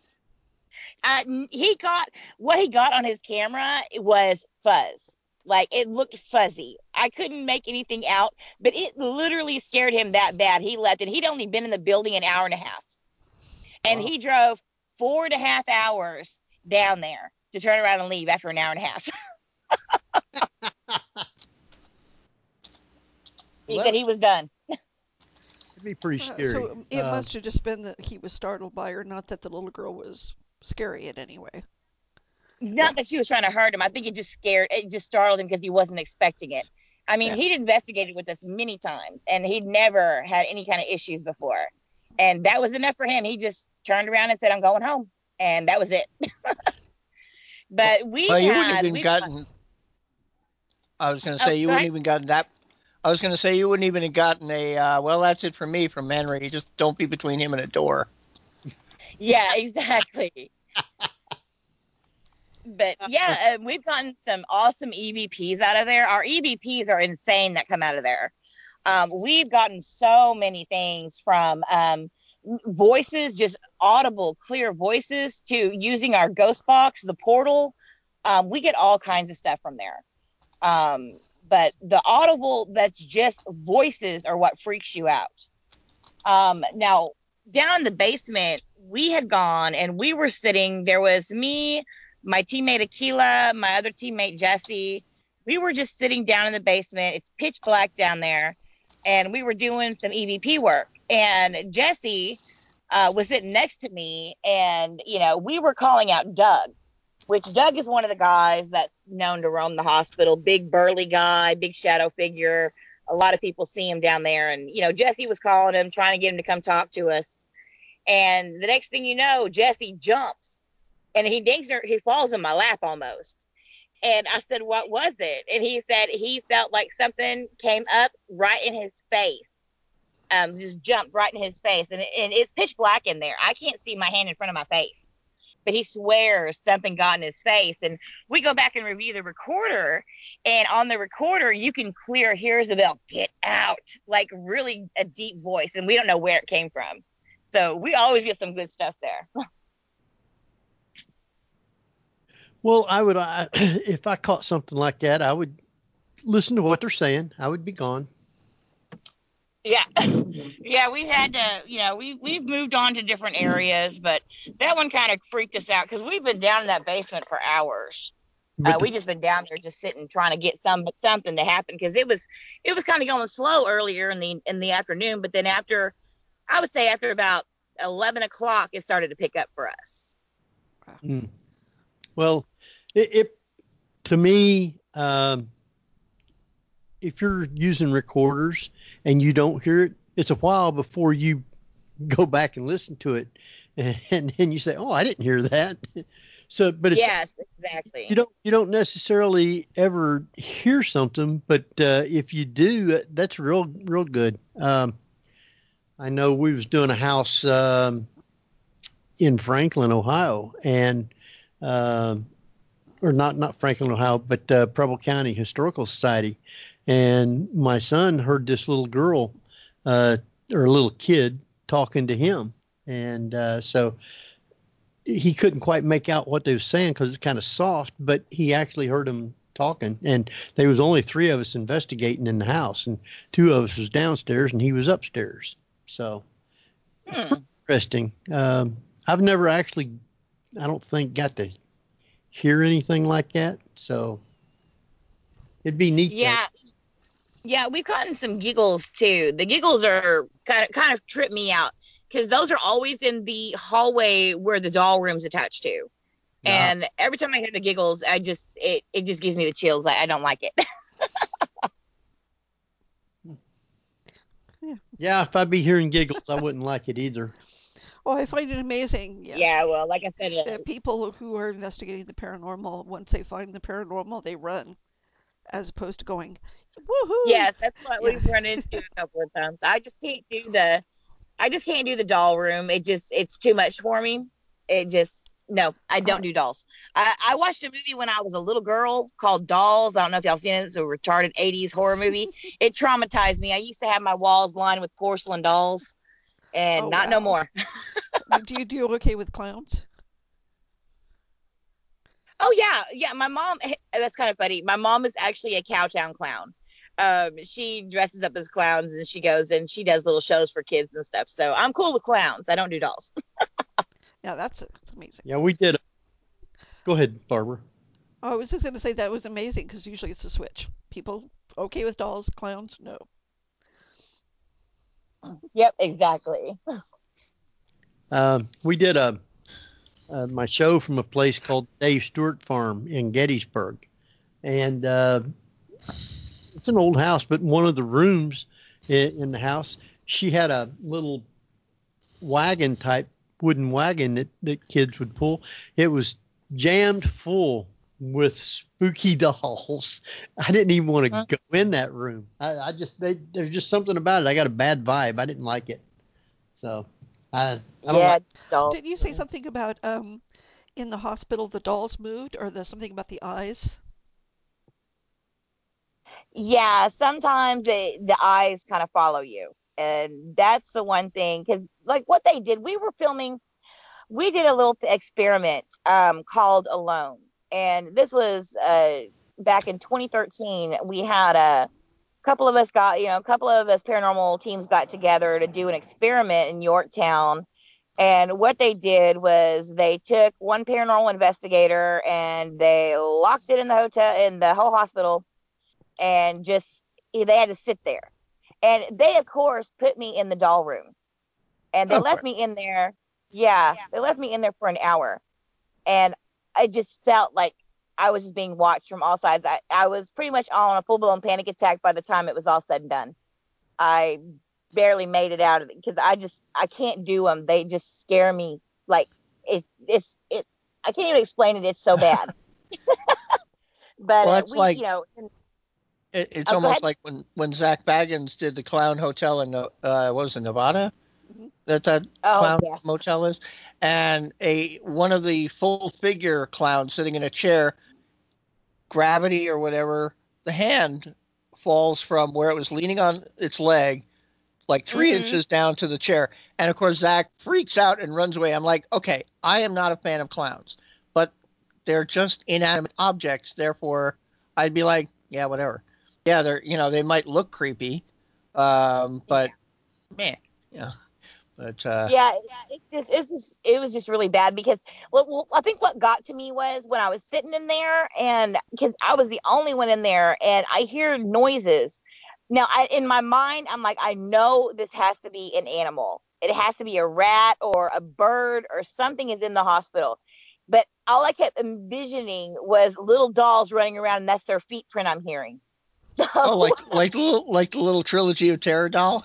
He got on his camera was fuzz. It looked fuzzy. I couldn't make anything out, but it literally scared him that bad. He left, and he'd only been in the building an hour and a half. And He drove 4.5 hours down there to turn around and leave after an hour and a half. He said he was done. It'd be pretty scary. So it must have just been that he was startled by her, not that the little girl was scary in any way. Not that she was trying to hurt him. I think it just startled him because he wasn't expecting it. I mean, he'd investigated with us many times, and he'd never had any kind of issues before. And that was enough for him. He just turned around and said, I'm going home. And that was it. But we well, you had... wouldn't even gotten... I was going to say, you wouldn't even gotten that... I was going to say, you wouldn't even have gotten a, well, that's it for me from Henry. You just don't be between him and a door. Yeah, exactly. But yeah, we've gotten some awesome EVPs out of there. Our EVPs are insane that come out of there. We've gotten so many things from voices, just audible, clear voices, to using our ghost box, the portal. We get all kinds of stuff from there. But the audible that's just voices are what freaks you out. Now, down in the basement, we had gone and we were sitting, there was me, my teammate Akila, my other teammate Jesse. We were just sitting down in the basement. It's pitch black down there. And we were doing some EVP work. And Jesse was sitting next to me. And, you know, we were calling out Doug, which Doug is one of the guys that's known to roam the hospital. Big burly guy, big shadow figure. A lot of people see him down there. And, you know, Jesse was calling him, trying to get him to come talk to us. And the next thing you know, Jesse jumps. And he falls in my lap almost. And I said, what was it? And he said he felt like something came up right in his face. Just jumped right in his face. And it's pitch black in there. I can't see my hand in front of my face. But he swears something got in his face. And we go back and review the recorder. And on the recorder, you can clear hear Isabel, get out. Like really a deep voice. And we don't know where it came from. So we always get some good stuff there. Well, if I caught something like that, I would listen to what they're saying. I would be gone. Yeah. Yeah, we had to, you know, we've moved on to different areas, but that one kind of freaked us out because we've been down in that basement for hours. We just been down there just sitting, trying to get something to happen because it was kind of going slow earlier in the afternoon, but then after about 11 o'clock, it started to pick up for us. Mm. Well, it to me, if you're using recorders and you don't hear it, it's a while before you go back and listen to it, and then you say, "Oh, I didn't hear that." So, but yes, exactly. You don't necessarily ever hear something, but if you do, that's real good. I know we was doing a house in Franklin, Ohio, and or not Franklin, Ohio, but Preble County Historical Society. And my son heard this little girl or a little kid talking to him. And so he couldn't quite make out what they were saying because it's kind of soft, but he actually heard them talking. And there was only 3 of us investigating in the house, and 2 of us was downstairs and he was upstairs. So interesting. I've never actually, I don't think, got to hear anything like that. So it'd be neat. Yeah. Yeah, we've gotten some giggles too. The giggles are kind of trip me out because those are always in the hallway where the doll room's attached to. Yeah. And every time I hear the giggles, it just gives me the chills. I don't like it. Yeah, if I'd be hearing giggles, I wouldn't like it either. Oh, I find it amazing. Yeah, well, like I said, people who are investigating the paranormal, once they find the paranormal, they run, as opposed to going, woohoo! Yes, that's what we've run into a couple of times. I just can't do the doll room. It's too much for me. No, I don't do dolls. I watched a movie when I was a little girl called Dolls. I don't know if y'all seen it. It's a retarded 80s horror movie. It traumatized me. I used to have my walls lined with porcelain dolls, and no more. Do you do okay with clowns? Oh, yeah. My mom, that's kind of funny. My mom is actually a Cowtown clown. She dresses up as clowns, and she goes and she does little shows for kids and stuff. So I'm cool with clowns. I don't do dolls. Yeah, that's amazing. Yeah, we did. Go ahead, Barbara. Oh, I was just going to say that was amazing because usually it's a switch. People okay with dolls, clowns, no. Yep, exactly. We did my show from a place called Dave Stewart Farm in Gettysburg, and it's an old house, but in one of the rooms in the house, she had a little wagon type wooden wagon that kids would pull. It was jammed full with spooky dolls. I didn't even want to go in that room. There's just something about it. I got a bad vibe. I didn't like it. So I don't like. Didn't you say something about in the hospital the dolls moved, or something about the eyes? Yeah, sometimes the eyes kind of follow you. And that's the one thing, because like what they did, we did a little experiment called Alone. And this was back in 2013. We had a couple of us paranormal teams got together to do an experiment in Yorktown. And what they did was they took one paranormal investigator and they locked it in the whole hospital, and they had to sit there. And they, of course, put me in the doll room. And they left me in there. Yeah, they left me in there for an hour. And I just felt like I was just being watched from all sides. I was pretty much on a full-blown panic attack by the time it was all said and done. I barely made it out of it because I can't do them. They just scare me. Like, I can't even explain it. It's so bad. But well, it's like, it's almost ahead. like when Zach Baggins did the Clown Hotel in what was it, Nevada? That clown motel is, and one of the full figure clowns sitting in a chair, gravity or whatever, the hand falls from where it was leaning on its leg, like 3 inches down to the chair, and of course Zach freaks out and runs away. I'm like, okay, I am not a fan of clowns, but they're just inanimate objects. Therefore, I'd be like, yeah, whatever. Yeah, they might look creepy, but man, yeah. But it was just really bad because I think what got to me was when I was sitting in there, and because I was the only one in there, and I hear noises. Now, in my mind, I'm like, I know this has to be an animal. It has to be a rat or a bird or something is in the hospital. But all I kept envisioning was little dolls running around, and that's their feet print I'm hearing. So, like the little trilogy of Terror doll.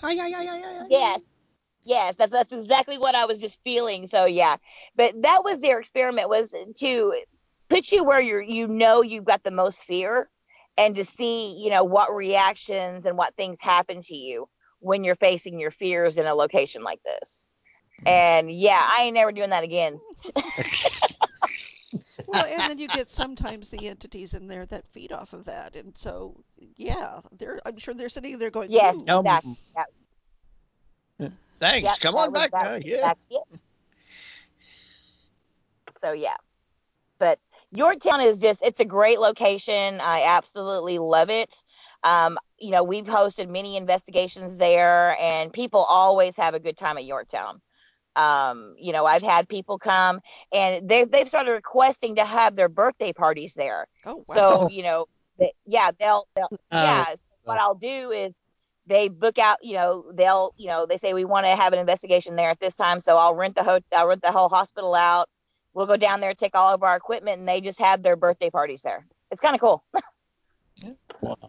Yes, that's exactly what I was just feeling. So yeah, but that was their experiment, was to put you where you've got the most fear, and to see what reactions and what things happen to you when you're facing your fears in a location like this. And yeah, I ain't never doing that again. Well, and then you get sometimes the entities in there that feed off of that, and so yeah, I'm sure they're sitting there going, yes, ooh. exactly. Thanks. Yep, come on back. Yeah. So yeah, but Yorktown is it's a great location. I absolutely love it. We've hosted many investigations there, and people always have a good time at Yorktown. I've had people come, and they've started requesting to have their birthday parties there. Oh, wow. So they'll what I'll do is they book out, they say we want to have an investigation there at this time, so I'll rent the whole hospital out. We'll go down there, take all of our equipment, and they just have their birthday parties there. It's kind of cool. Wow.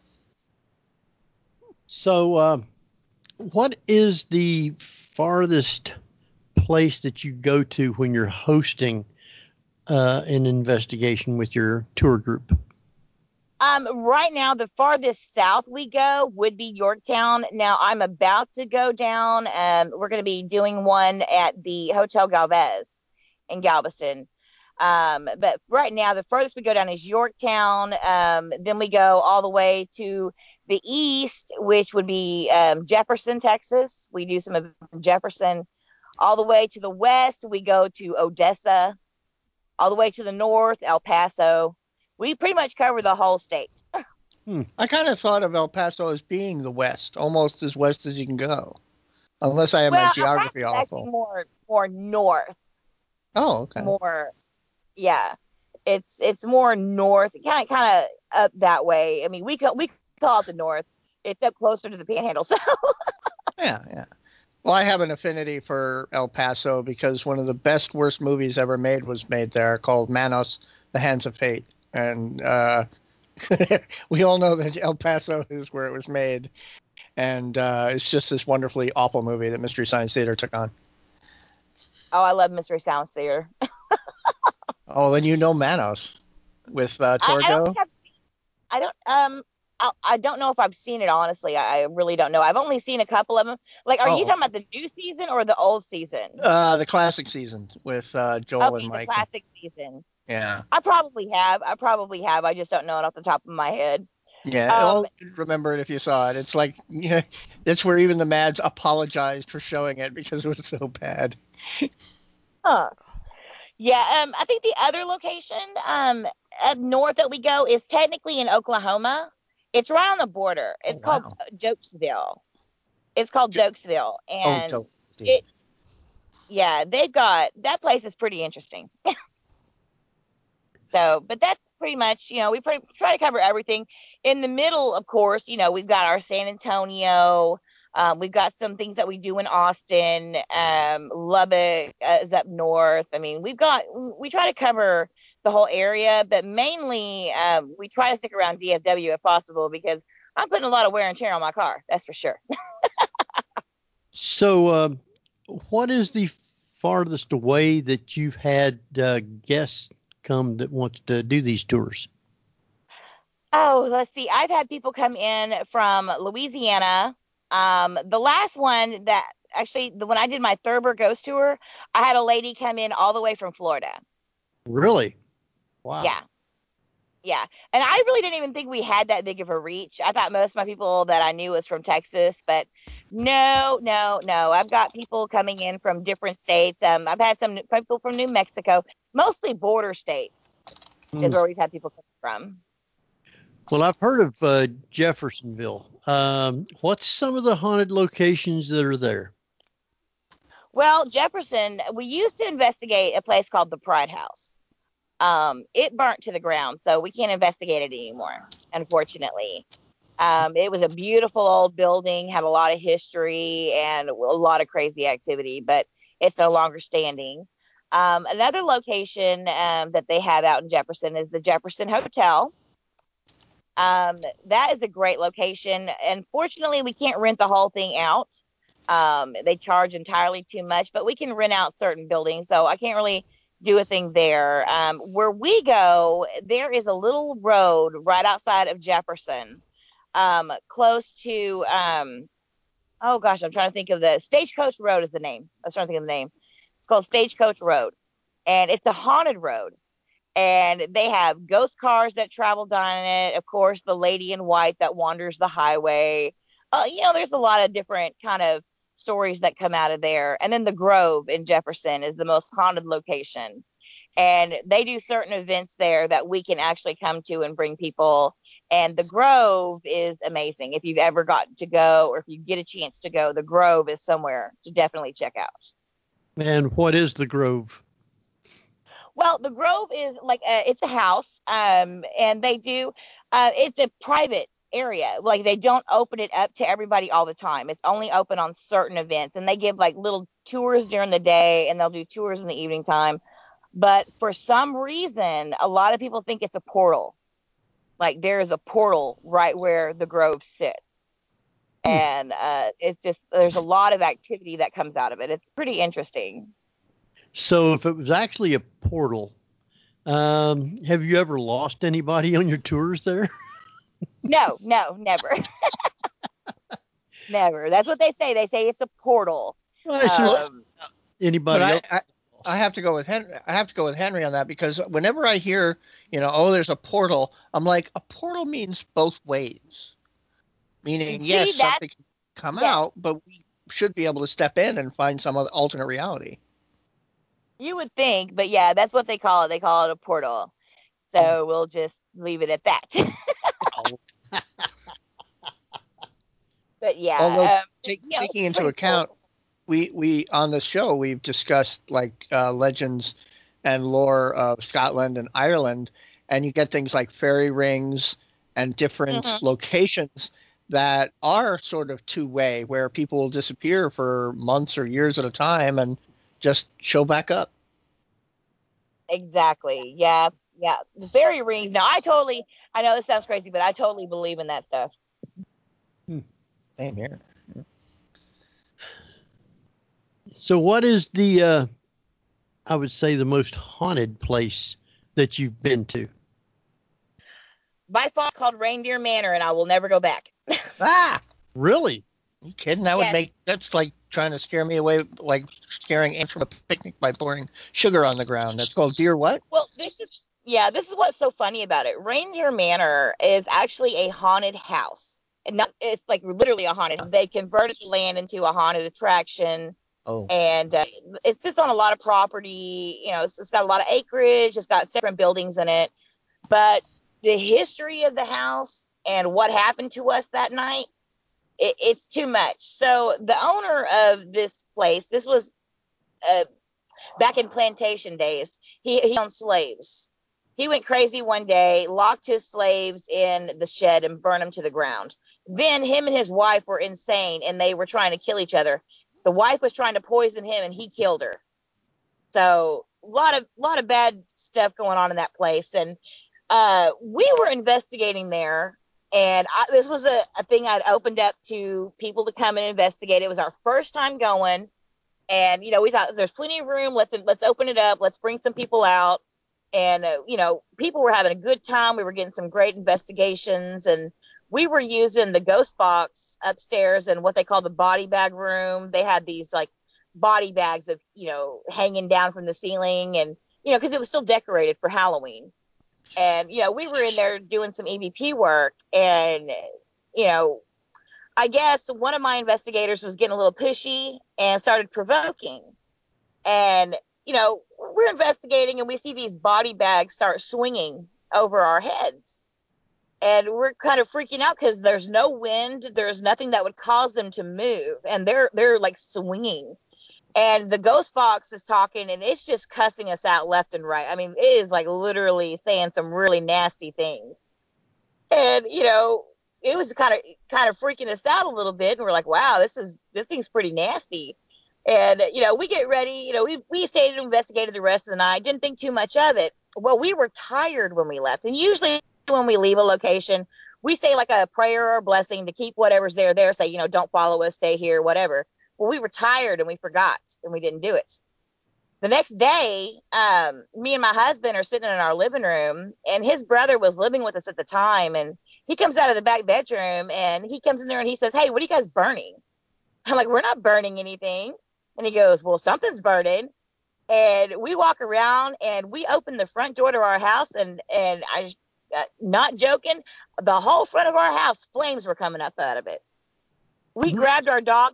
So, what is the farthest place that you go to when you're hosting an investigation with your tour group? Right now, the farthest south we go would be Yorktown. Now, I'm about to go down. We're going to be doing one at the Hotel Galvez in Galveston. But right now, the furthest we go down is Yorktown. Then we go all the way to the east, which would be Jefferson, Texas. We do some of Jefferson. All the way to the west, we go to Odessa. All the way to the north, El Paso. We pretty much cover the whole state. I kind of thought of El Paso as being the west, almost as west as you can go, unless I have my geography awful. Actually, more north. Oh, okay. More, yeah. It's more north, kind of up that way. I mean, we call it the north. It's up closer to the Panhandle, so. Yeah. Well, I have an affinity for El Paso because one of the best, worst movies ever made was made there, called Manos, The Hands of Fate. And we all know that El Paso is where it was made. And it's just this wonderfully awful movie that Mystery Science Theater took on. Oh, I love Mystery Science Theater. Oh, then you know Manos with Torgo. I don't think I've seen. I don't know if I've seen it, honestly. I really don't know. I've only seen a couple of them. Like, are you talking about the new season or the old season? The classic season with Joel and Mike. The classic season. Yeah. I probably have. I just don't know it off the top of my head. Yeah, you'd remember it if you saw it. It's like, it's where even the Mads apologized for showing it because it was so bad. Huh. Yeah, I think the other location up north that we go is technically in Oklahoma. It's right on the border. It's called Jokesville. And they've got, that place is pretty interesting. So, but that's pretty much, we try to cover everything. In the middle, of course, we've got our San Antonio. We've got some things that we do in Austin. Lubbock is up north. I mean, we try to cover the whole area, but mainly we try to stick around DFW if possible because I'm putting a lot of wear and tear on my car. That's for sure. So, what is the farthest away that you've had guests come that wants to do these tours? Oh, let's see. I've had people come in from Louisiana. The last one when I did my Thurber Ghost Tour, I had a lady come in all the way from Florida. Really? Wow. Yeah. And I really didn't even think we had that big of a reach. I thought most of my people that I knew was from Texas, but no. I've got people coming in from different states. I've had some people from New Mexico, mostly border states is where we've had people come from. Well, I've heard of Jeffersonville. What's some of the haunted locations that are there? Well, Jefferson, we used to investigate a place called the Pride House. It burnt to the ground, so we can't investigate it anymore, unfortunately. It was a beautiful old building, had a lot of history and a lot of crazy activity, but it's no longer standing. Another location that they have out in Jefferson is the Jefferson Hotel. That is a great location. Unfortunately, we can't rent the whole thing out. They charge entirely too much, but we can rent out certain buildings, so I can't really do a thing there. Where we go, there is a little road right outside of Jefferson, close to, oh gosh, I'm trying to think of the Stagecoach Road is the name. I was trying to think of the name. It's called Stagecoach Road, and it's a haunted road. And they have ghost cars that travel down it. Of course, the lady in white that wanders the highway. There's a lot of different kind of stories that come out of there. And then the Grove in Jefferson is the most haunted location. And they do certain events there that we can actually come to and bring people. And the Grove is amazing. If you've ever gotten to go or if you get a chance to go, the Grove is somewhere to definitely check out. And what is the Grove? Well, the Grove is like it's a house, and they do. It's a private area. Like they don't open it up to everybody all the time. It's only open on certain events, and they give like little tours during the day, and they'll do tours in the evening time. But for some reason, a lot of people think it's a portal. Like there is a portal right where the Grove sits, and it's just there's a lot of activity that comes out of it. It's pretty interesting. So if it was actually a portal, have you ever lost anybody on your tours there? No, never. Never. That's what they say. They say it's a portal. Anybody else? I have to go with Henry. I have to go with Henry on that because whenever I hear, there's a portal, I'm like, a portal means both ways. Meaning, yes, something can come out, but we should be able to step in and find some other alternate reality. You would think, but yeah, that's what they call it. They call it a portal. So we'll just leave it at that. But yeah. Although, taking into account, we on the show, we've discussed like legends and lore of Scotland and Ireland, and you get things like fairy rings and different locations that are sort of two-way, where people will disappear for months or years at a time and just show back up. Exactly. Yeah. Yeah. The fairy rings. Now, I know this sounds crazy, but I totally believe in that stuff. Same here. So what is the, I would say, the most haunted place that you've been to? By far, it's called Reindeer Manor, and I will never go back. Ah! Really? Are you kidding? That's like trying to scare me away, like scaring ants from a picnic by pouring sugar on the ground. That's called deer what? Well, this is what's so funny about it. Reindeer Manor is actually a haunted house. And it's like literally a haunted. They converted the land into a haunted attraction. Oh. And it sits on a lot of property. You know, it's got a lot of acreage. It's got separate buildings in it. But the history of the house and what happened to us that night, it's too much. So the owner of this place, this was back in plantation days, he owned slaves. He went crazy one day, locked his slaves in the shed and burned them to the ground. Then him and his wife were insane and they were trying to kill each other. The wife was trying to poison him and he killed her. So a lot of bad stuff going on in that place. And we were investigating there. And this was a thing I'd opened up to people to come and investigate. It was our first time going. And, you know, we thought there's plenty of room. Let's open it up. Let's bring some people out. And, you know, people were having a good time. We were getting some great investigations. And we were using the ghost box upstairs and what they call the body bag room. They had these, like, body bags of, you know, hanging down from the ceiling. And, you know, because it was still decorated for Halloween. And, you know, we were in there doing some EVP work. And, you know, I guess one of my investigators was getting a little pushy and started provoking. And, you know, we're investigating and we see these body bags start swinging over our heads. And we're kind of freaking out because there's no wind. There's nothing that would cause them to move. And they're like swinging. And the ghost box is talking and it's just cussing us out left and right. I mean, it is like literally saying some really nasty things. And, you know, it was kind of freaking us out a little bit. And we're like, wow, this thing's pretty nasty. And, you know, we get ready, you know, we stayed and investigated the rest of the night. Didn't think too much of it. Well, we were tired when we left. And usually when we leave a location, we say like a prayer or a blessing to keep whatever's there. Say, you know, don't follow us, stay here, whatever. Well, we were tired and we forgot and we didn't do it. The next day, me and my husband are sitting in our living room and his brother was living with us at the time. And he comes out of the back bedroom and he comes in there and he says, hey, what are you guys burning? I'm like, we're not burning anything. And he goes, well, something's burning. And we walk around and we open the front door to our house and I not joking, the whole front of our house, flames were coming up out of it. We grabbed our dog.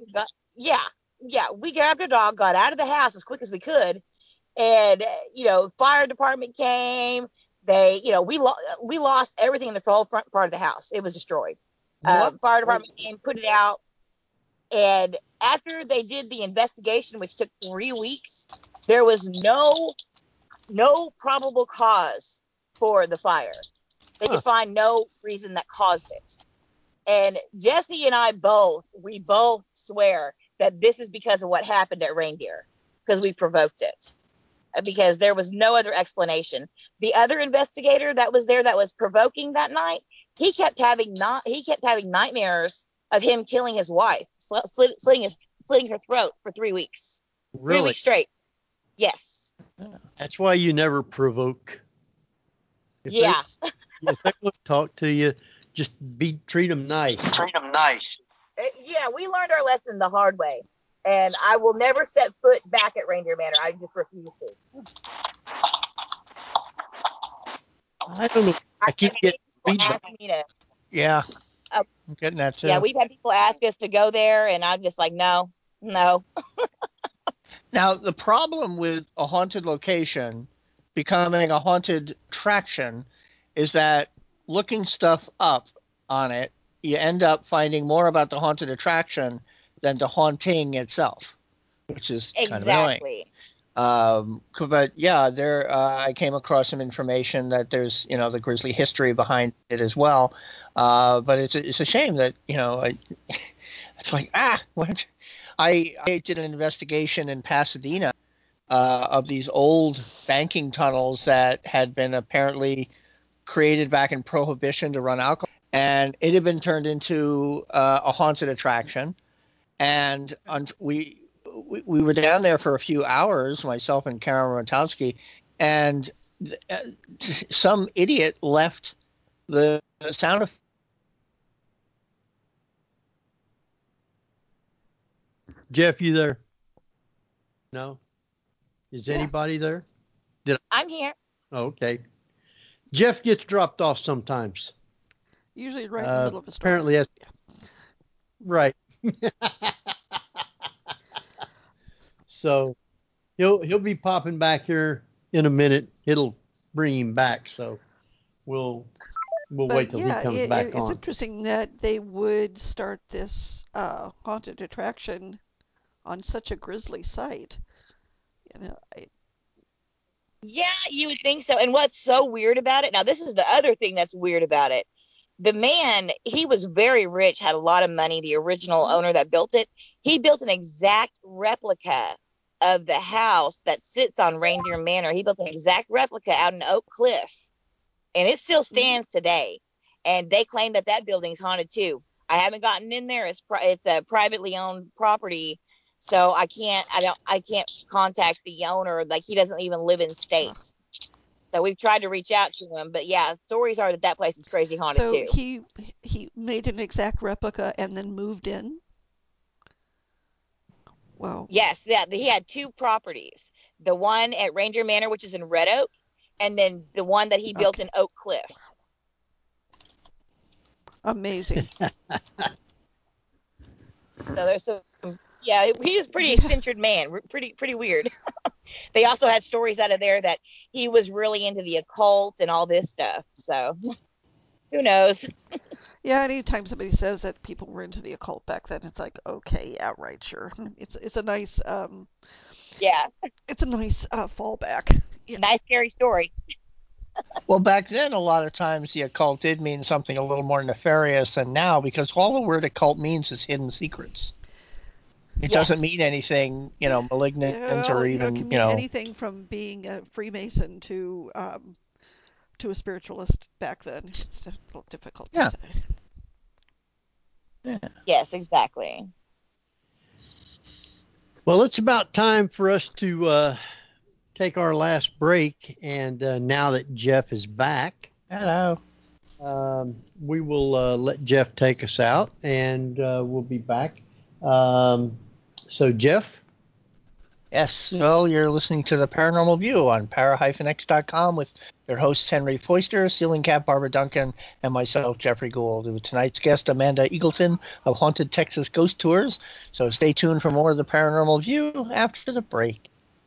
We grabbed our dog, got out of the house as quick as we could. And, you know, fire department came. They, you know, we lost everything in the whole front part of the house. It was destroyed. Fire department came, put it out. And after they did the investigation, which took 3 weeks, there was no probable cause for the fire. They could find no reason that caused it. And Jesse and I both swear that this is because of what happened at Reindeer, because we provoked it, because there was no other explanation. The other investigator that was there that was provoking that night, he kept having nightmares of him killing his wife, slitting her throat for 3 weeks. Really? 3 weeks straight. Yes. That's why you never provoke. If they want to talk to you, just treat them nice. Yeah, we learned our lesson the hard way. And I will never set foot back at Reindeer Manor. I just refuse to. I don't know. I keep getting feedback. Yeah. I'm getting that too. Yeah, we've had people ask us to go there, and I'm just like, no. Now, the problem with a haunted location becoming a haunted attraction is that looking stuff up on it, you end up finding more about the haunted attraction than the haunting itself, which is kind of annoying. But yeah, I came across some information that there's the grisly history behind it as well. But it's a shame that it's like what? I did an investigation in Pasadena of these old banking tunnels that had been apparently created back in Prohibition to run alcohol, and it had been turned into a haunted attraction. And we were down there for a few hours, myself and Karen Rotowski, and some idiot left the sound effect. Jeff, you there? No? Is anybody there? I'm here. Oh, okay. Jeff gets dropped off sometimes. Usually right in the middle of a story. Apparently, right. So he'll be popping back here in a minute. It'll bring him back. So we'll wait till he comes back on. It's interesting that they would start this haunted attraction on such a grisly site. Yeah, you would think so. And what's so weird about it? Now, this is the other thing that's weird about it. The man, he was very rich, had a lot of money. The original owner that built it, he built an exact replica of the house that sits on Reindeer Manor. He built an exact replica out in Oak Cliff, and it still stands today. And they claim that building's haunted too. I haven't gotten in there. It's a privately owned property. So I can't contact the owner. Like, he doesn't even live in state. So we've tried to reach out to him, but yeah, stories are that place is crazy haunted too. So he made an exact replica and then moved in. Wow. Yes, yeah, he had two properties. The one at Reindeer Manor, which is in Red Oak, and then the one that he built in Oak Cliff. Amazing. So there's some. Yeah, he was a pretty eccentric man, pretty weird. They also had stories out of there that he was really into the occult and all this stuff. So who knows? Yeah, anytime somebody says that people were into the occult back then, it's like, okay, yeah, right, sure. It's a nice it's a nice fallback. Yeah. Nice scary story. Well, back then, a lot of times the occult did mean something a little more nefarious than now, because all the word occult means is hidden secrets. It doesn't mean anything, malignant or even, it can mean anything from being a Freemason to a spiritualist back then. It's a little difficult to say. Yeah. Yes, exactly. Well, it's about time for us to take our last break, and now that Jeff is back, hello, we will let Jeff take us out, and we'll be back. So, Jeff? Yes, well, you're listening to The Paranormal View on para-x.com with your hosts Henry Foister, Ceiling Cat Barbara Duncan, and myself, Jeffrey Gould, with tonight's guest, Amanda Eagleton of Haunted Texas Ghost Tours. So stay tuned for more of The Paranormal View after the break.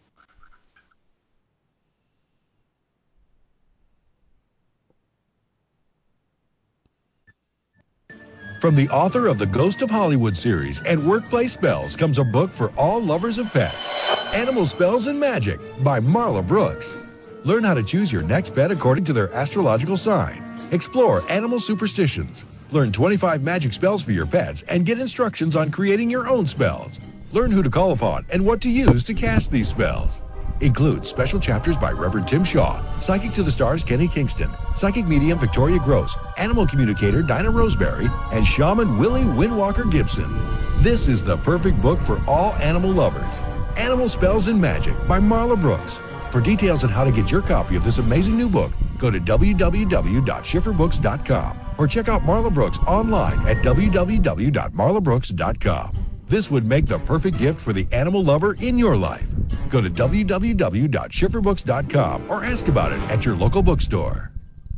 From the author of the Ghost of Hollywood series and Workplace Spells comes a book for all lovers of pets. Animal Spells and Magic by Marla Brooks. Learn how to choose your next pet according to their astrological sign. Explore animal superstitions. Learn 25 magic spells for your pets and get instructions on creating your own spells. Learn who to call upon and what to use to cast these spells. Includes special chapters by Reverend Tim Shaw, Psychic to the Stars Kenny Kingston, Psychic Medium Victoria Gross, Animal Communicator Dinah Roseberry, and Shaman Willie Windwalker Gibson. This is the perfect book for all animal lovers. Animal Spells and Magic by Marla Brooks. For details on how to get your copy of this amazing new book, go to www.schifferbooks.com or check out Marla Brooks online at www.marlabrooks.com. This would make the perfect gift for the animal lover in your life. Go to www.schifferbooks.com or ask about it at your local bookstore.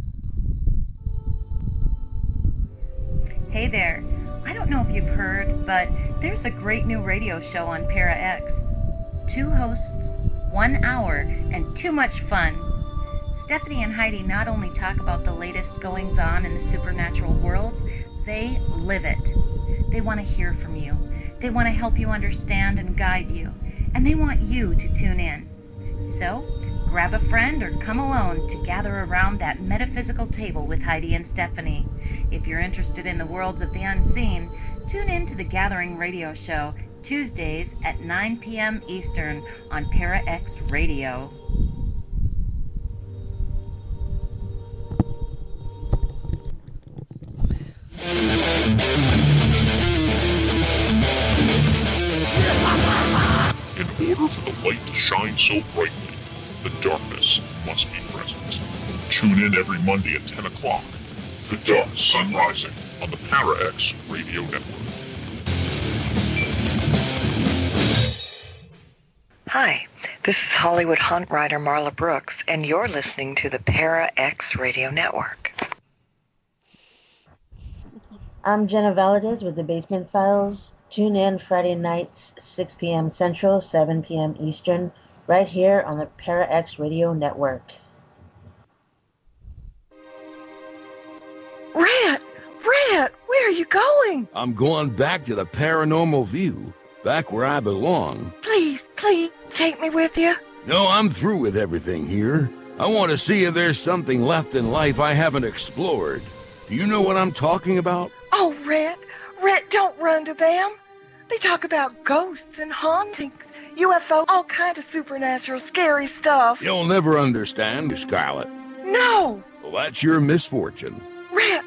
Hey there. I don't know if you've heard, but there's a great new radio show on Para X. 2 hosts, 1 hour, and too much fun. Stephanie and Heidi not only talk about the latest goings-on in the supernatural worlds, they live it. They want to hear from you. They want to help you understand and guide you. And they want you to tune in. So, grab a friend or come alone to gather around that metaphysical table with Heidi and Stephanie. If you're interested in the worlds of the unseen, tune in to the Gathering Radio Show, Tuesdays at 9 p.m. Eastern on Para-X Radio. In order for the light to shine so brightly, the darkness must be present. Tune in every Monday at 10 o'clock. The Dark Sun Rising on the Para-X Radio Network. Hi, this is Hollywood Hunt Rider Marla Brooks, and you're listening to the Para-X Radio Network. I'm Jenna Valadez with the Basement Files. Tune in Friday nights, 6 p.m. Central, 7 p.m. Eastern, right here on the Para-X Radio Network. Rat, where are you going? I'm going back to the Paranormal View, back where I belong. Please, take me with you. No, I'm through with everything here. I want to see if there's something left in life I haven't explored. Do you know what I'm talking about? Oh, Rat, don't run to them. They talk about ghosts and hauntings, UFO, all kind of supernatural, scary stuff. You'll never understand, Scarlet. No! Well, that's your misfortune. Rat,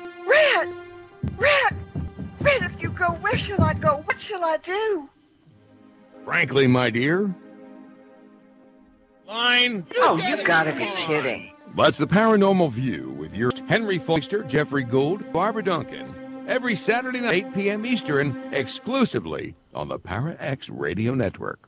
if you go, where shall I go? What shall I do? Frankly, my dear. Line. Oh, you gotta be kidding. That's the Paranormal View with your Henry Foister, Jeffrey Gould, Barbara Duncan. Every Saturday night, 8 p.m. Eastern, exclusively on the Para-X Radio Network.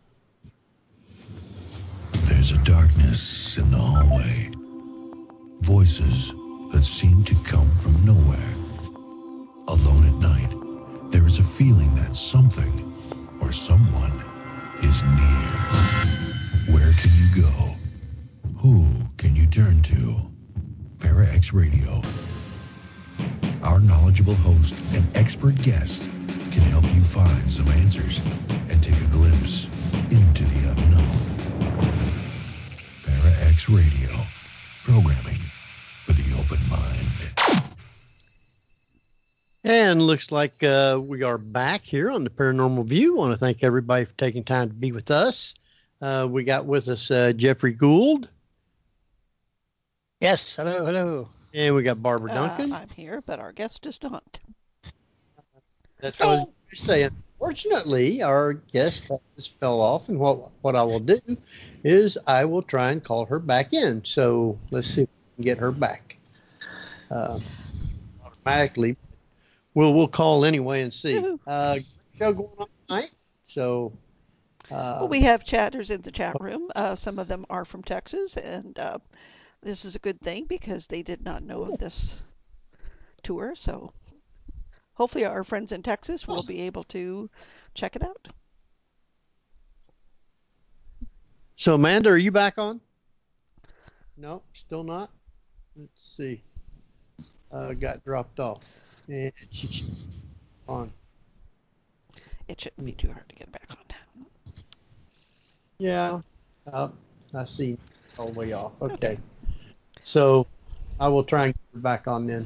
There's a darkness in the hallway. Voices that seem to come from nowhere. Alone at night, there is a feeling that something or someone is near. Where can you go? Who can you turn to? Para-X Radio. Our knowledgeable host and expert guest can help you find some answers and take a glimpse into the unknown. Para-X Radio, programming for the open mind. And looks like we are back here on the Paranormal View. I want to thank everybody for taking time to be with us. We got with us Jeffrey Gould. Yes, hello. And we got Barbara Duncan. I'm here, but our guest is not. That's what I was saying. Fortunately, our guest just fell off, and what I will do is I will try and call her back in. So let's see if we can get her back automatically. We'll call anyway and see. Show going on tonight. So well, we have chatters in the chat room. Some of them are from Texas, and this is a good thing because they did not know of this tour. So hopefully our friends in Texas will be able to check it out. So Amanda, are you back on? No, still not. Let's see. Got dropped off. And she's on. It shouldn't be too hard to get back on. Yeah. I see. All the way off. Okay. So I will try and get her back on then.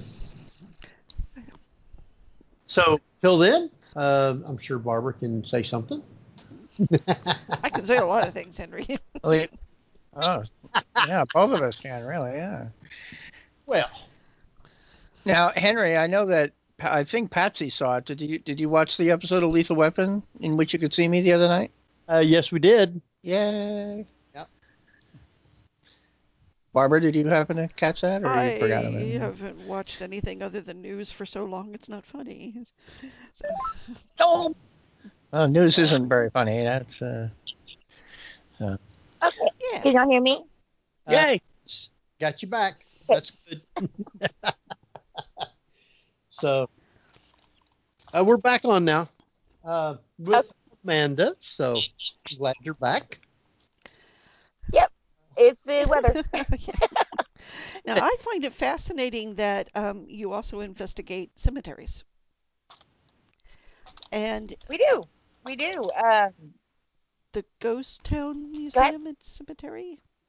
So till then, I'm sure Barbara can say something. I can say a lot of things, Henry. Oh, yeah, both of us can, really, yeah. Well. Now, Henry, I think Patsy saw it. Did you watch the episode of Lethal Weapon in which you could see me the other night? Yes, we did. Yay. Yep. Barbara, did you happen to catch that, or you forgot about it? I haven't watched anything other than news for so long. It's not funny. Oh, news isn't very funny. That's Okay. Yeah. Can y'all hear me? Yay. Got you back. That's good. So we're back on now with Amanda. So glad you're back. Yep, it's the weather. Now I find it fascinating that you also investigate cemeteries. And we do. The Ghost Town Museum and Cemetery.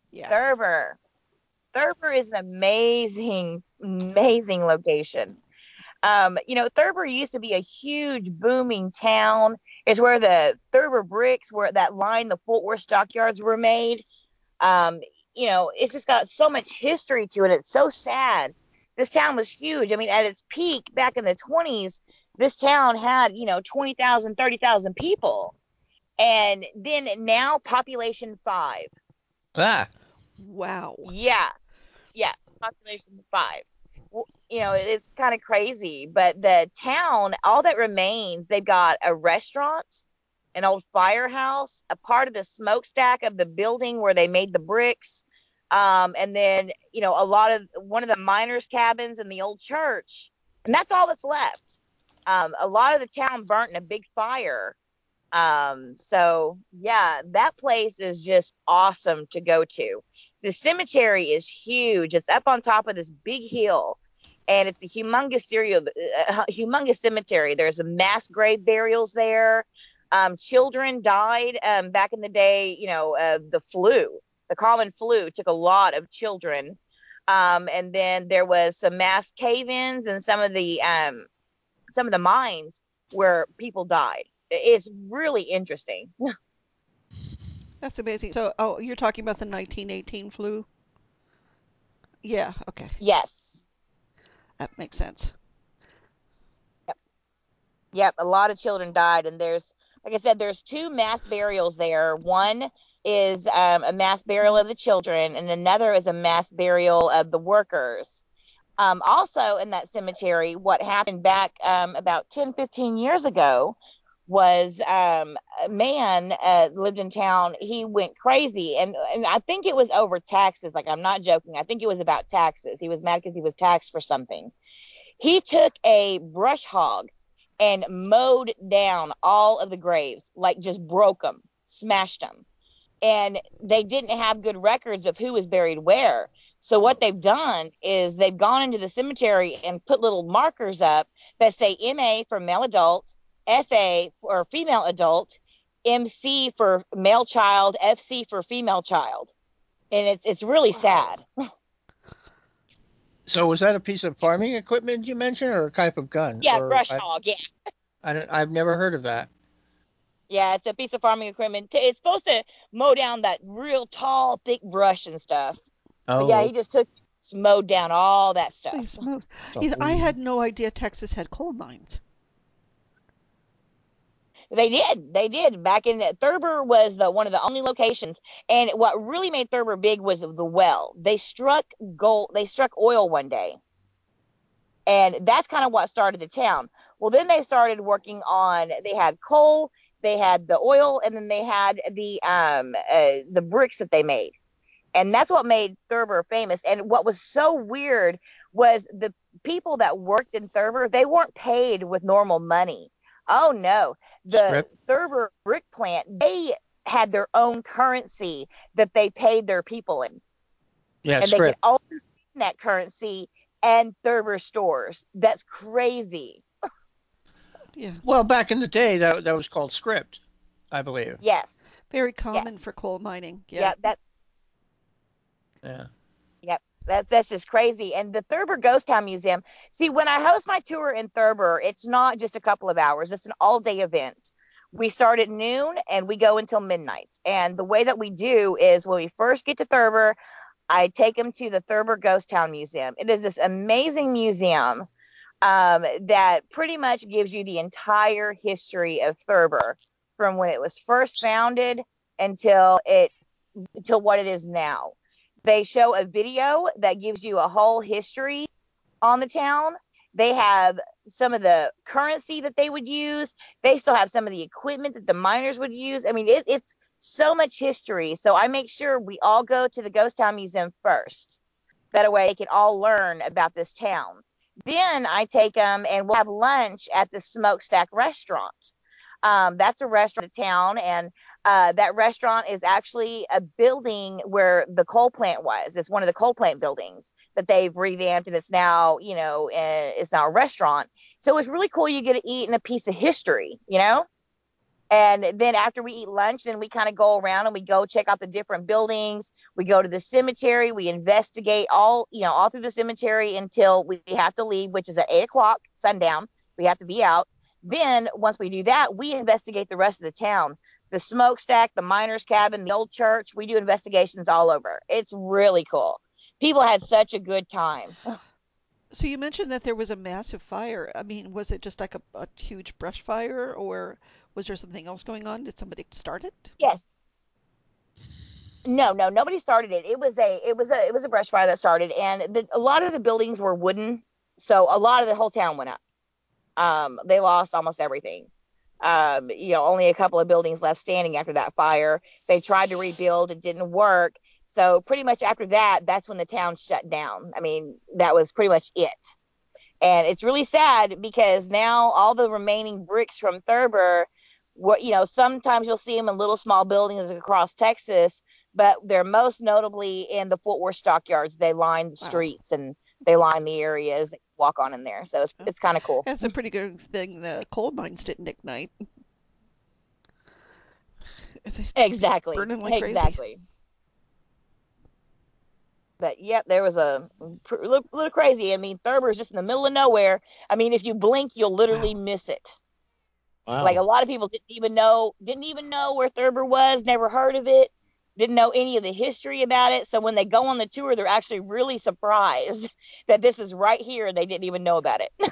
Yeah. Thurber is an amazing, amazing location. Thurber used to be a huge booming town. It's where the Thurber bricks, where that line the Fort Worth stockyards were made. It's just got so much history to it. It's so sad. This town was huge. I mean, at its peak back in the 20s, this town had, 20,000, 30,000 people. And then now population 5. Ah. Wow. Yeah. Population 5. It's kind of crazy, but the town, all that remains, they've got a restaurant, an old firehouse, a part of the smokestack of the building where they made the bricks, and then one of the miners' cabins and the old church, and that's all that's left. A lot of the town burnt in a big fire. So yeah, that place is just awesome to go to. The cemetery is huge. It's up on top of this big hill, and it's a humongous cemetery. There's a mass grave burials there. Children died back in the day. The common flu took a lot of children, and then there was some mass cave-ins and some of the mines where people died. It's really interesting. That's amazing. So, you're talking about the 1918 flu? Yeah, okay. Yes. That makes sense. Yep, a lot of children died, and like I said, there's 2 mass burials there. One is a mass burial of the children, and another is a mass burial of the workers. Also in that cemetery, what happened back about 10, 15 years ago was a man lived in town. He went crazy, and I think it was over taxes. Like, I'm not joking. I think it was about taxes. He was mad because he was taxed for something. He took a brush hog and mowed down all of the graves, like just broke them, smashed them. And they didn't have good records of who was buried where. So what they've done is they've gone into the cemetery and put little markers up that say MA for male adult, FA for female adult, MC for male child, FC for female child. And it's really sad. So was that a piece of farming equipment you mentioned, or a type of gun? Yeah, brush hog, yeah. I've never heard of that. Yeah, it's a piece of farming equipment. It's supposed to mow down that real tall, thick brush and stuff. Oh. But yeah, he just mowed down all that stuff. I had no idea Texas had coal mines. They did. Back in Thurber was one of the only locations, and what really made Thurber big was the well. They struck gold. They struck oil one day, and that's kind of what started the town. Well, then they started working on. They had coal, they had the oil, and then they had the bricks that they made, and that's what made Thurber famous. And what was so weird was the people that worked in Thurber, they weren't paid with normal money. Oh no. The Thurber brick plant, they had their own currency that they paid their people in. Yeah, and they could only spend that currency and Thurber stores. That's crazy. Yeah. Well, back in the day, that was called script, I believe. Yes. Very common for coal mining. Yeah. Yeah. Yep. That's just crazy. And the Thurber Ghost Town Museum, see, when I host my tour in Thurber, it's not just a couple of hours. It's an all-day event. We start at noon and we go until midnight. And the way that we do is when we first get to Thurber, I take them to the Thurber Ghost Town Museum. It is this amazing museum that pretty much gives you the entire history of Thurber from when it was first founded until what it is now. They show a video that gives you a whole history on the town. They have some of the currency that they would use. They still have some of the equipment that the miners would use. I mean, it's so much history. So I make sure we all go to the Ghost Town Museum first. That way they can all learn about this town. Then I take them and we'll have lunch at the Smokestack Restaurant. That's a restaurant in town, and that restaurant is actually a building where the coal plant was. It's one of the coal plant buildings that they've revamped, and it's now, it's now a restaurant. So it's really cool. You get to eat in a piece of history, And then after we eat lunch, then we kind of go around and we go check out the different buildings. We go to the cemetery. We investigate all through the cemetery until we have to leave, which is at 8:00 sundown. We have to be out. Then once we do that, we investigate the rest of the town, the smokestack, the miners' cabin, the old church. We do investigations all over. It's really cool. People had such a good time. So you mentioned that there was a massive fire. I mean, was it just like a huge brush fire, or was there something else going on? Did somebody start it? Yes. No, nobody started it. It was a brush fire that started, and a lot of the buildings were wooden, so a lot of the whole town went up. They lost almost everything. Only a couple of buildings left standing after that fire. They tried to rebuild, it didn't work. So pretty much after that, that's when the town shut down. I mean, that was pretty much it. And it's really sad because now all the remaining bricks from Thurber, sometimes you'll see them in little small buildings across Texas, but they're most notably in the Fort Worth stockyards. They line the streets and they line the areas that you walk on in there. So it's kind of cool. That's a pretty good thing the coal mines didn't ignite. Exactly. Burning like crazy. Exactly. But yep, there was a little crazy. I mean, Thurber is just in the middle of nowhere. I mean, if you blink, you'll literally miss it. Wow. Like a lot of people didn't even know where Thurber was, never heard of it, didn't know any of the history about it. So when they go on the tour, they're actually really surprised that this is right here and they didn't even know about it.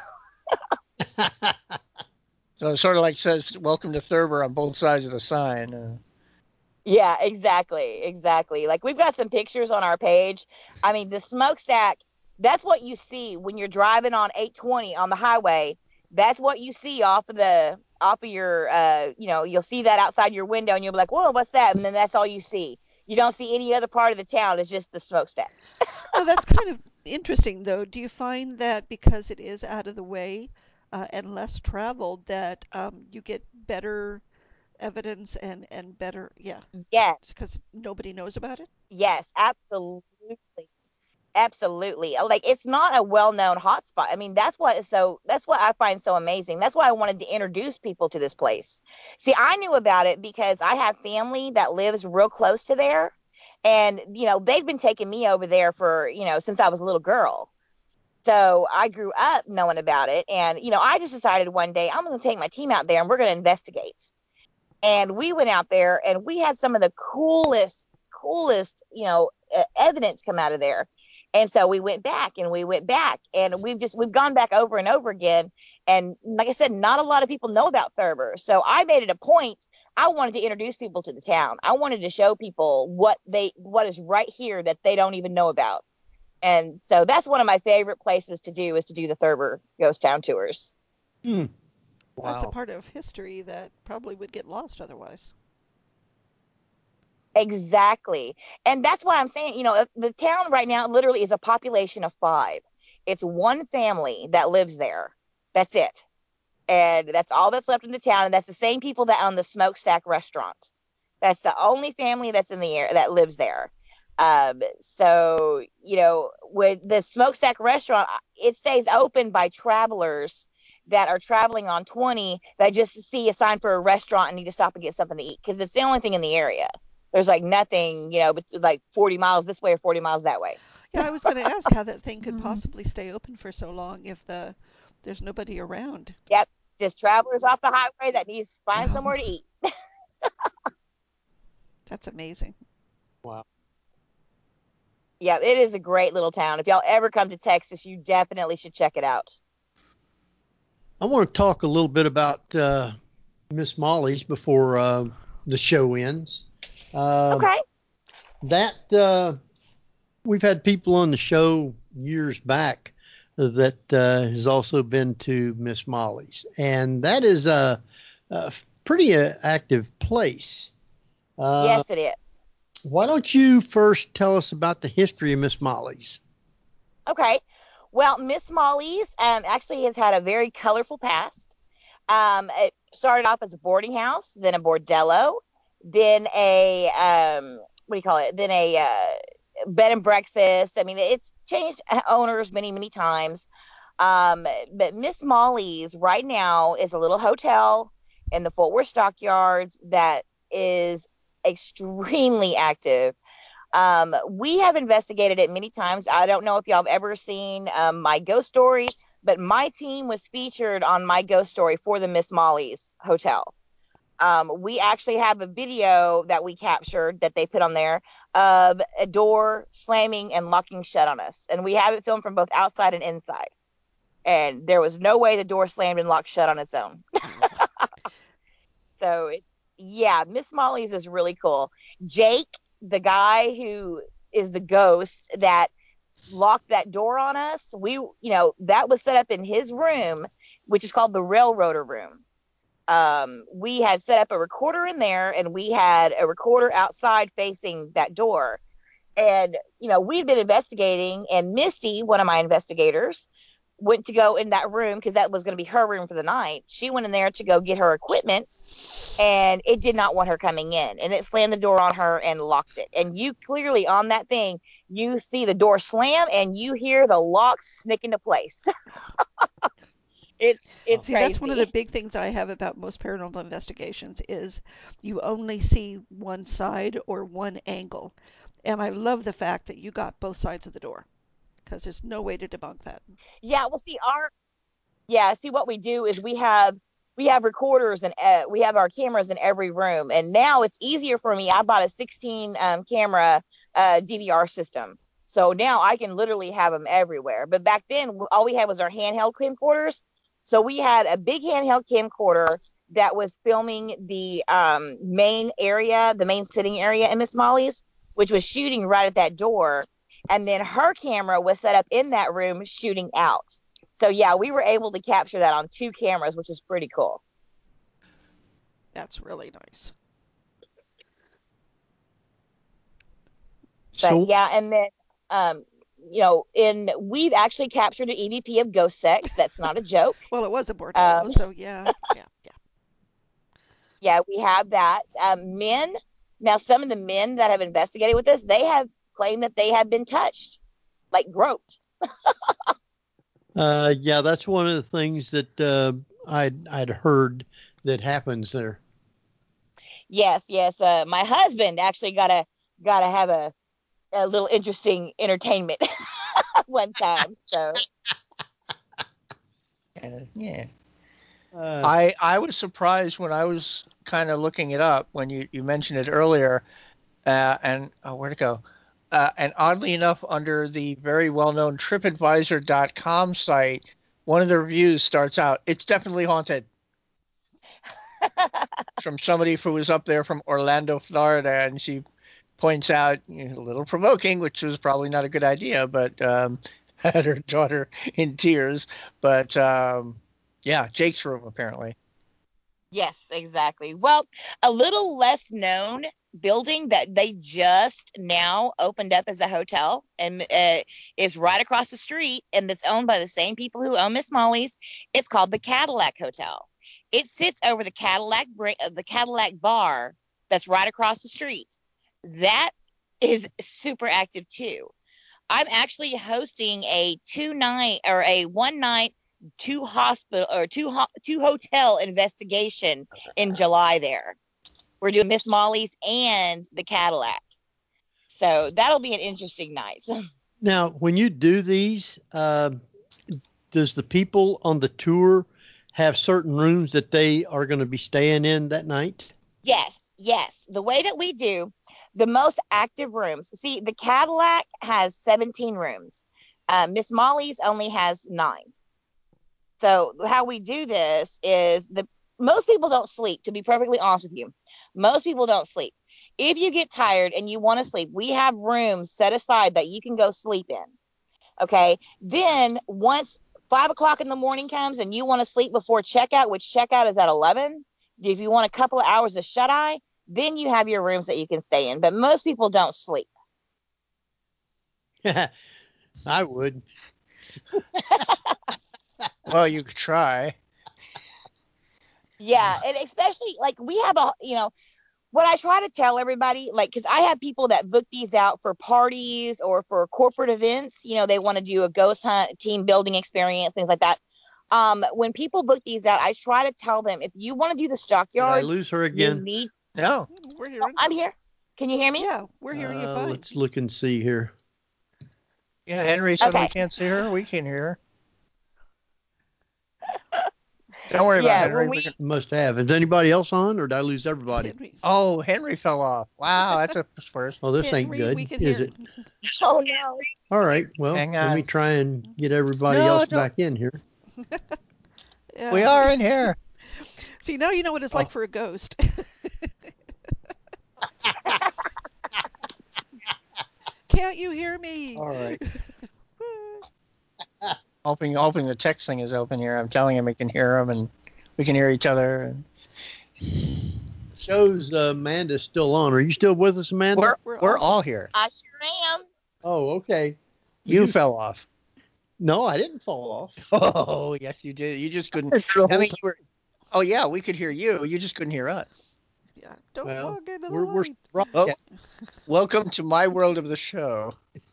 So it sort of like says "Welcome to Thurber" on both sides of the sign. Yeah, exactly. Like we've got some pictures on our page. I mean, the smokestack, that's what you see when you're driving on 820 on the highway. That's what you see off of your, you'll see that outside your window and you'll be like, whoa, what's that? And then that's all you see. You don't see any other part of the town. It's just the smokestack. Well, that's kind of interesting, though. Do you find that because it is out of the way and less traveled that you get better evidence and better, Yes, because nobody knows about it? Yes, absolutely. Like it's not a well-known hotspot. I mean, that's what I find so amazing. That's why I wanted to introduce people to this place. See, I knew about it because I have family that lives real close to there, and they've been taking me over there for since I was a little girl. So I grew up knowing about it, and I just decided one day I'm going to take my team out there and we're going to investigate. And we went out there and we had some of the coolest, evidence come out of there. And so we went back and we've gone back over and over again. And like I said, not a lot of people know about Thurber. So I made it a point. I wanted to introduce people to the town. I wanted to show people what is right here that they don't even know about. And so that's one of my favorite places to do is to do the Thurber Ghost Town tours. Wow. That's a part of history that probably would get lost otherwise. Exactly. And that's why I'm saying, the town right now literally is a population of 5. It's one family that lives there. That's it. And that's all that's left in the town. And that's the same people that own the Smokestack restaurant. That's the only family that's in the area that lives there. So, with the Smokestack restaurant, it stays open by travelers that are traveling on 20 that just see a sign for a restaurant and need to stop and get something to eat because it's the only thing in the area. There's like nothing, but like 40 miles this way or 40 miles that way. Yeah, I was going to ask how that thing could possibly stay open for so long if there's nobody around. Yep, just travelers off the highway that needs to find somewhere to eat. That's amazing. Wow. Yeah, it is a great little town. If y'all ever come to Texas, you definitely should check it out. I want to talk a little bit about Miss Molly's before the show ends. Okay. That we've had people on the show years back that has also been to Miss Molly's, and that is a pretty active place. Yes, it is. Why don't you first tell us about the history of Miss Molly's? Okay. Well, Miss Molly's actually has had a very colorful past. It started off as a boarding house, then a bordello, then a then a bed and breakfast. I mean, it's changed owners many, many times. But Miss Molly's right now is a little hotel. in the Fort Worth stockyards that is extremely active. We have investigated it many times. I don't know if y'all have ever seen My Ghost Story, but my team was featured on My Ghost Story for the Miss Molly's Hotel. We actually have a video that we captured that they put on there of a door slamming and locking shut on us. And we have it filmed from both outside and inside. And there was no way the door slammed and locked shut on its own. So, yeah, Miss Molly's is really cool. Jake, the guy who is the ghost that locked that door on us, that was set up in his room, which is called the Railroader Room. We had set up a recorder in there, and we had a recorder outside facing that door. And, we'd been investigating, and Missy, one of my investigators, went to go in that room because that was going to be her room for the night. She went in there to go get her equipment, and it did not want her coming in, and it slammed the door on her and locked it. And you clearly on that thing, you see the door slam and you hear the lock snick into place. It's See, crazy. that's one of the big things I have about most paranormal investigations is you only see one side or one angle. And I love the fact that you got both sides of the door because there's no way to debunk that. Yeah, well, see, what we do is we have recorders and we have our cameras in every room. And now it's easier for me. I bought a 16 camera DVR system. So now I can literally have them everywhere. But back then, all we had was our handheld camcorders. So we had a big handheld camcorder that was filming the main area, the main sitting area in Miss Molly's, which was shooting right at that door. And then her camera was set up in that room shooting out. So, yeah, we were able to capture that on 2 cameras, which is pretty cool. That's really nice. But, yeah, and then, we've actually captured an EVP of ghost sex. That's not a joke. Well, it was a Bordello, so yeah. Yeah, we have that. Men, now some of the men that have investigated with us, they have claimed that they have been touched, like groped. Yeah, that's one of the things that I'd heard that happens there. Yes. My husband actually got to have a little interesting entertainment one time. So yeah. I was surprised when I was kind of looking it up when you mentioned it earlier, and where'd it go? And oddly enough, under the very well-known TripAdvisor.com site, one of the reviews starts out, "It's definitely haunted." From somebody who was up there from Orlando, Florida, and she points out, a little provoking, which was probably not a good idea, but had her daughter in tears. But yeah, Jake's room apparently. Yes, exactly. Well, a little less known building that they just now opened up as a hotel and is right across the street, and it's owned by the same people who own Miss Molly's. It's called the Cadillac Hotel. It sits over the Cadillac bar that's right across the street. That is super active too. I'm actually hosting a 1-night 2 hotel investigation in July there. We're doing Miss Molly's and the Cadillac. So that'll be an interesting night. Now, when you do these, does the people on the tour have certain rooms that they are going to be staying in that night? Yes. The way that we do the most active rooms. See, the Cadillac has 17 rooms. Miss Molly's only has 9. So how we do this is most people don't sleep, to be perfectly honest with you. Most people don't sleep. If you get tired and you want to sleep, we have rooms set aside that you can go sleep in. Okay. Then once 5 o'clock in the morning comes and you want to sleep before checkout, which checkout is at 11, if you want a couple of hours of shut eye, then you have your rooms that you can stay in. But most people don't sleep. I would. Well, you could try. Yeah, and especially we have what I try to tell everybody, because I have people that book these out for parties or for corporate events. They want to do a ghost hunt, team building experience, things like that. When people book these out, I try to tell them, if you want to do the Did stockyards, I lose her you again? need. No. We're hearing. I'm here. Can you hear me? Yeah, we're hearing you fine. Let's look and see here. Yeah, Henry said we Okay. can't see her. We can hear her. Don't worry Yeah, about Henry. when we- Must have. Is anybody else on, or did I lose everybody? Oh, Henry fell off. Wow, that's a first. Oh, this ain't Henry, good, we can is hear. it? Oh no. All right. Well, Hang let me on. try and get everybody No, else don't. back in here. Yeah. We are in here. See, now you know what it's Oh. like for a ghost. Can't you hear me? All right. Hoping the text thing is open here. I'm telling him we can hear him and we can hear each other. Shows Amanda's still on. Are you still with us, Amanda? We're all here. I sure am. Oh, okay. You fell off. No, I didn't fall off. Oh, yes, you did. You just couldn't. I mean, you were. Oh yeah, we could hear you. You just couldn't hear us. Yeah, don't Well, walk into the we're light. Oh, welcome to my world of the show.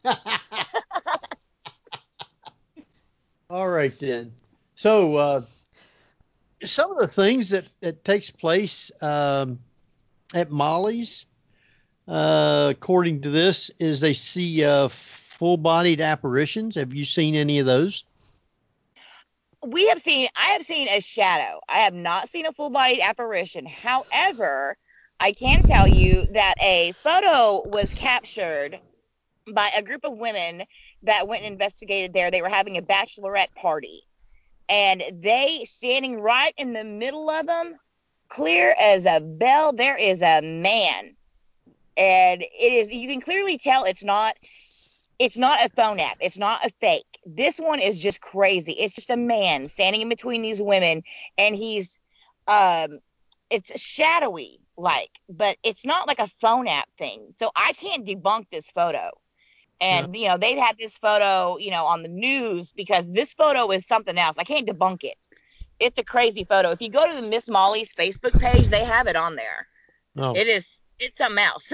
All right then. So some of the things that takes place at Molly's, according to this, is they see full-bodied apparitions. Have you seen any of those? I have seen a shadow. I have not seen a full-bodied apparition. However, I can tell you that a photo was captured by a group of women that went and investigated there. They were having a bachelorette party, and they, standing right in the middle of them, clear as a bell, there is a man. And you can clearly tell it's not a phone app. It's not a fake. This one is just crazy. It's just a man standing in between these women, and he's, it's shadowy like, but it's not like a phone app thing. So I can't debunk this photo. And, they've had this photo, on the news because this photo is something else. I can't debunk it. It's a crazy photo. If you go to the Miss Molly's Facebook page, they have it on there. Oh. It's something else.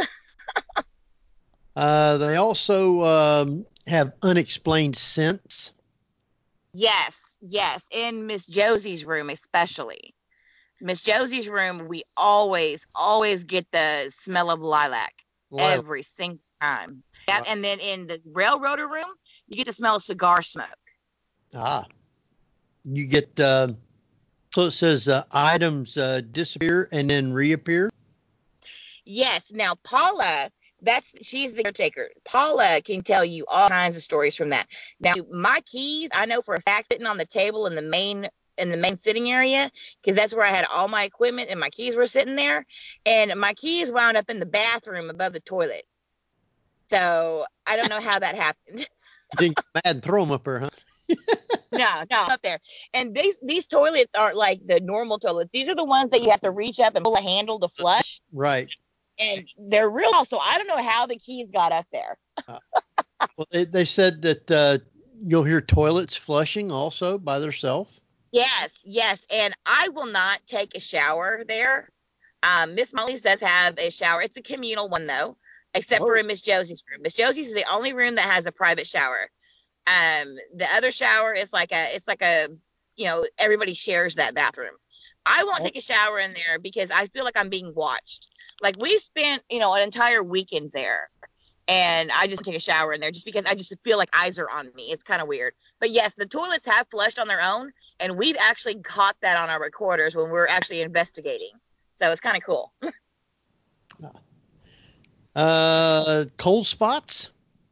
They also have unexplained scents. Yes. In Miss Josie's room, especially. Miss Josie's room, we always get the smell of lilac every single time. Wow. And then in the railroader room, you get the smell of cigar smoke. Ah. You get, so it says items disappear and then reappear? Yes. Now, Paula, she's the caretaker. Paula can tell you all kinds of stories from that. Now, my keys, I know for a fact, sitting on the table in the main sitting area, because that's where I had all my equipment and my keys were sitting there. And my keys wound up in the bathroom above the toilet. So I don't know how that happened. Didn't get mad and throw them up there, huh? No, up there. And these toilets aren't like the normal toilets. These are the ones that you have to reach up and pull a handle to flush. Right. And they're real. So I don't know how the keys got up there. Well, they said that you'll hear toilets flushing also by themselves. Yes. And I will not take a shower there. Miss Molly's does have a shower. It's a communal one, though, except for in Miss Josie's room. Miss Josie's is the only room that has a private shower. The other shower is like a everybody shares that bathroom. I won't take a shower in there because I feel like I'm being watched. Like, we spent, an entire weekend there, and I just take a shower in there just because I just feel like eyes are on me. It's kind of weird. But yes, the toilets have flushed on their own, and we've actually caught that on our recorders when we're actually investigating. So it's kind of cool. Cold spots?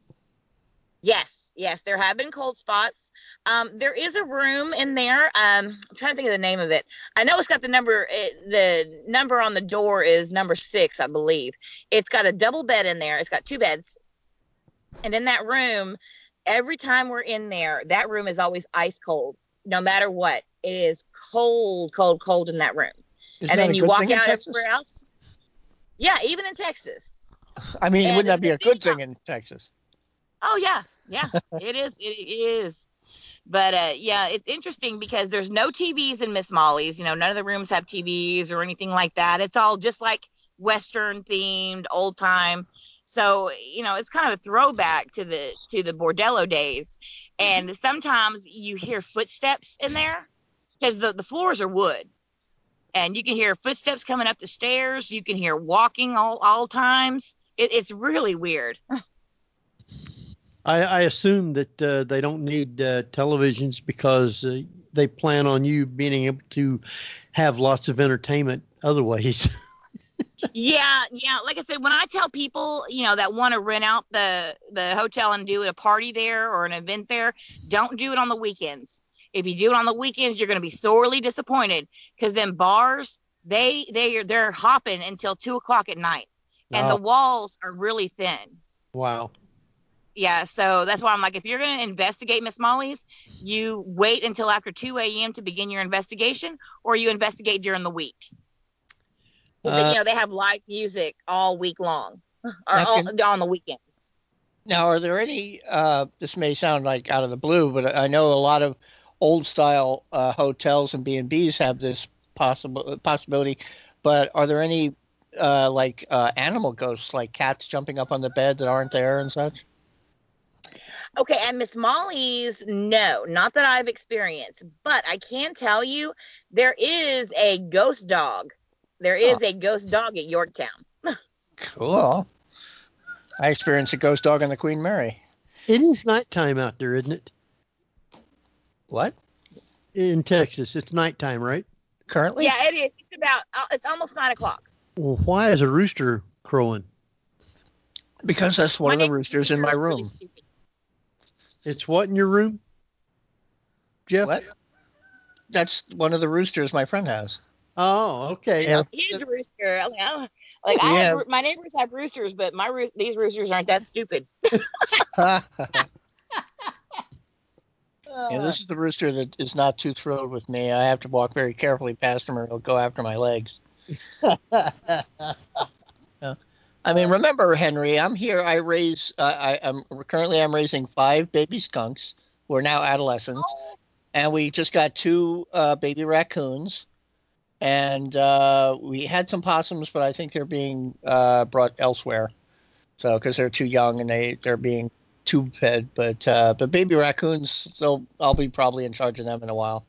Yes, there have been cold spots. There is a room in there. I'm trying to think of the name of it. I know it's got the number on the door is number 6, I believe. It's got a double bed in there. It's got 2 beds. And in that room, every time we're in there, that room is always ice cold, no matter what. It is cold in that room. Isn't and then that a you good walk thing in out Texas? everywhere else. Yeah, even in Texas. I mean, And wouldn't that be the a good thing in Texas? Oh, yeah, it is. It is. But, it's interesting because there's no TVs in Miss Molly's. None of the rooms have TVs or anything like that. It's all just like Western themed, old time. So, it's kind of a throwback to the Bordello days. And sometimes you hear footsteps in there. because the floors are wood, and you can hear footsteps coming up the stairs. You can hear walking all times. It's really weird. I assume that they don't need televisions because they plan on you being able to have lots of entertainment other ways. Yeah. Like I said, when I tell people, that want to rent out the hotel and do a party there or an event there, don't do it on the weekends. If you do it on the weekends, you're going to be sorely disappointed, because then bars, they're hopping until 2:00 at night, and the walls are really thin. Wow. Yeah, so that's why I'm like, if you're going to investigate Miss Molly's, you wait until after 2 a.m. to begin your investigation, or you investigate during the week. They have live music all week long, or on the weekends. Now, are there any, this may sound like out of the blue, but I know a lot of old-style hotels and B&Bs have this possibility, but are there any, animal ghosts, like cats jumping up on the bed that aren't there and such? Okay, at Miss Molly's, no, not that I've experienced, but I can tell you there is a ghost dog. There is a ghost dog at Yorktown. Cool. I experienced a ghost dog on the Queen Mary. It is nighttime out there, isn't it? What? In Texas, it's nighttime, right? Currently? Yeah, it is. It's almost 9:00. Well, why is a rooster crowing? Because that's one of the roosters in my room. It's what in your room, Jeff? What? That's one of the roosters my friend has. Oh, okay. Yeah. He's a rooster. My neighbors have roosters, but these roosters aren't that stupid. Yeah, this is the rooster that is not too thrilled with me. I have to walk very carefully past him, or he'll go after my legs. I mean, remember, Henry, I'm here. I'm raising 5 baby skunks who are now adolescents, and we just got 2 baby raccoons, and we had some possums, but I think they're being brought elsewhere. So, because they're too young and they're being tube fed, but baby raccoons, I'll be probably in charge of them in a while.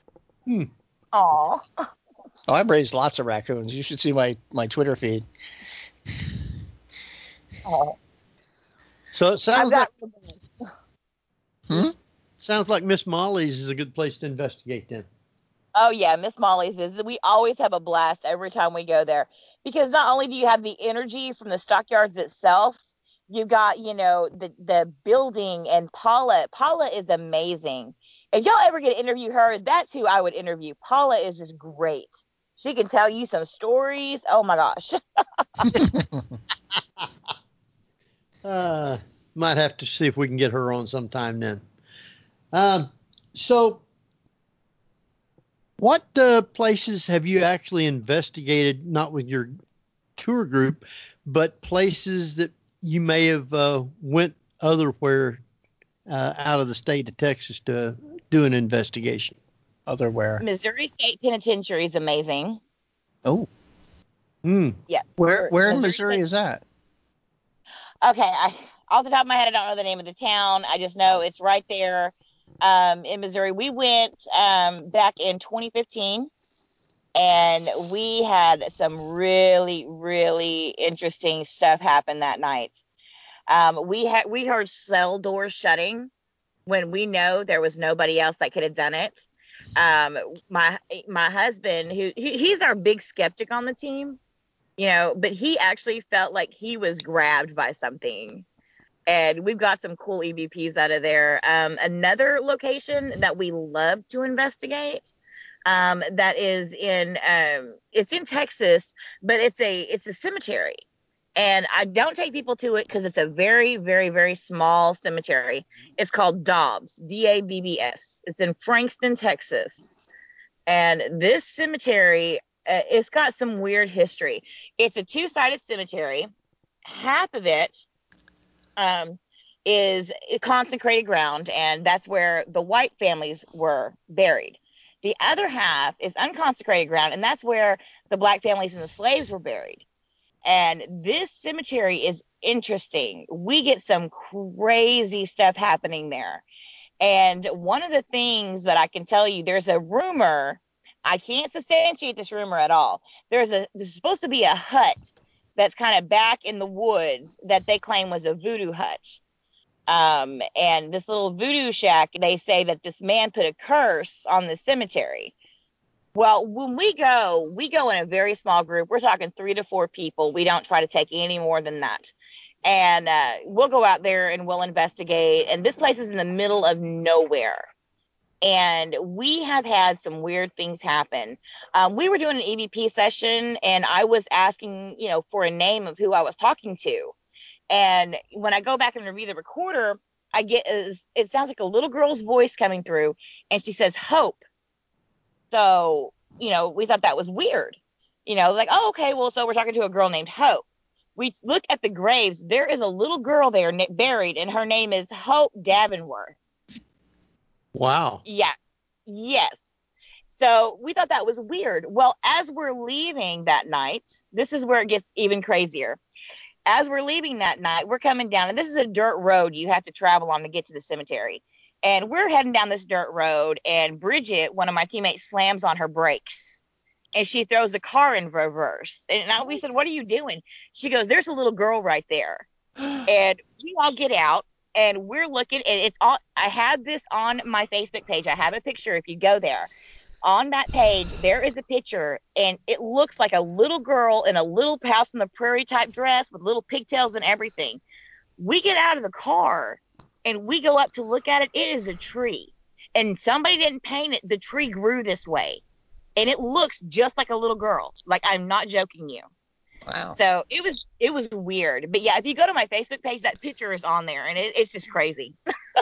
Aw. Oh, I've raised lots of raccoons. You should see my Twitter feed. Oh. So it sounds sounds like Miss Molly's is a good place to investigate then. Oh yeah, Miss Molly's is. We always have a blast every time we go there, because not only do you have the energy from the stockyards itself, you got the building, and Paula. Paula is amazing. If y'all ever get to interview her, that's who I would interview. Paula is just great. She can tell you some stories. Oh my gosh. Might have to see if we can get her on sometime then. So what places have you actually investigated, not with your tour group, but places that you may have went otherwhere out of the state of Texas to do an investigation? Otherwhere? Missouri State Penitentiary is amazing. Oh. Yeah. Where in Missouri is that? Okay, off the top of my head, I don't know the name of the town. I just know it's right there in Missouri. We went back in 2015, and we had some really, really interesting stuff happen that night. We heard cell doors shutting when we know there was nobody else that could have done it. My husband, he's our big skeptic on the team, but he actually felt like he was grabbed by something, and we've got some cool EVPs out of there. Another location that we love to investigate, that is it's in Texas, but it's a cemetery, and I don't take people to it because it's a very, very, very small cemetery. It's called Dobbs, Dabbs. It's in Frankston, Texas, and this cemetery, it's got some weird history. It's a 2-sided cemetery. Half of it is consecrated ground, and that's where the white families were buried. The other half is unconsecrated ground, and that's where the black families and the slaves were buried. And this cemetery is interesting. We get some crazy stuff happening there. And one of the things that I can tell you, there's a rumor, I can't substantiate this rumor at all. There's supposed to be a hut that's kind of back in the woods that they claim was a voodoo hut. And this little voodoo shack, they say that this man put a curse on the cemetery. Well, when we go in a very small group. We're talking 3 to 4 people. We don't try to take any more than that. And we'll go out there and we'll investigate. And this place is in the middle of nowhere. And we have had some weird things happen. We were doing an EVP session, and I was asking, for a name of who I was talking to. And when I go back and review the recorder, I get it sounds like a little girl's voice coming through, and she says Hope. So, we thought that was weird. Like, oh, okay, well, so we're talking to a girl named Hope. We look at the graves. There is a little girl there buried, and her name is Hope Davenworth. Wow. Yeah. Yes. So we thought that was weird. Well, as we're leaving that night, this is where it gets even crazier. As we're leaving that night, we're coming down, and this is a dirt road you have to travel on to get to the cemetery. And we're heading down this dirt road, and Bridget, one of my teammates, slams on her brakes, and she throws the car in reverse. And we said, "What are you doing?" She goes, "There's a little girl right there." And we all get out, and we're looking, and it's all. I have this on my Facebook page. I have a picture. If you go there, on that page, there is a picture, and it looks like a little girl in a little house on the prairie type dress with little pigtails and everything. We get out of the car, and we go up to look at it. It is a tree, and somebody didn't paint it. The tree grew this way, and it looks just like a little girl. Like, I'm not joking you. Wow. So it was weird. But yeah, if you go to my Facebook page, that picture is on there, and it's just crazy.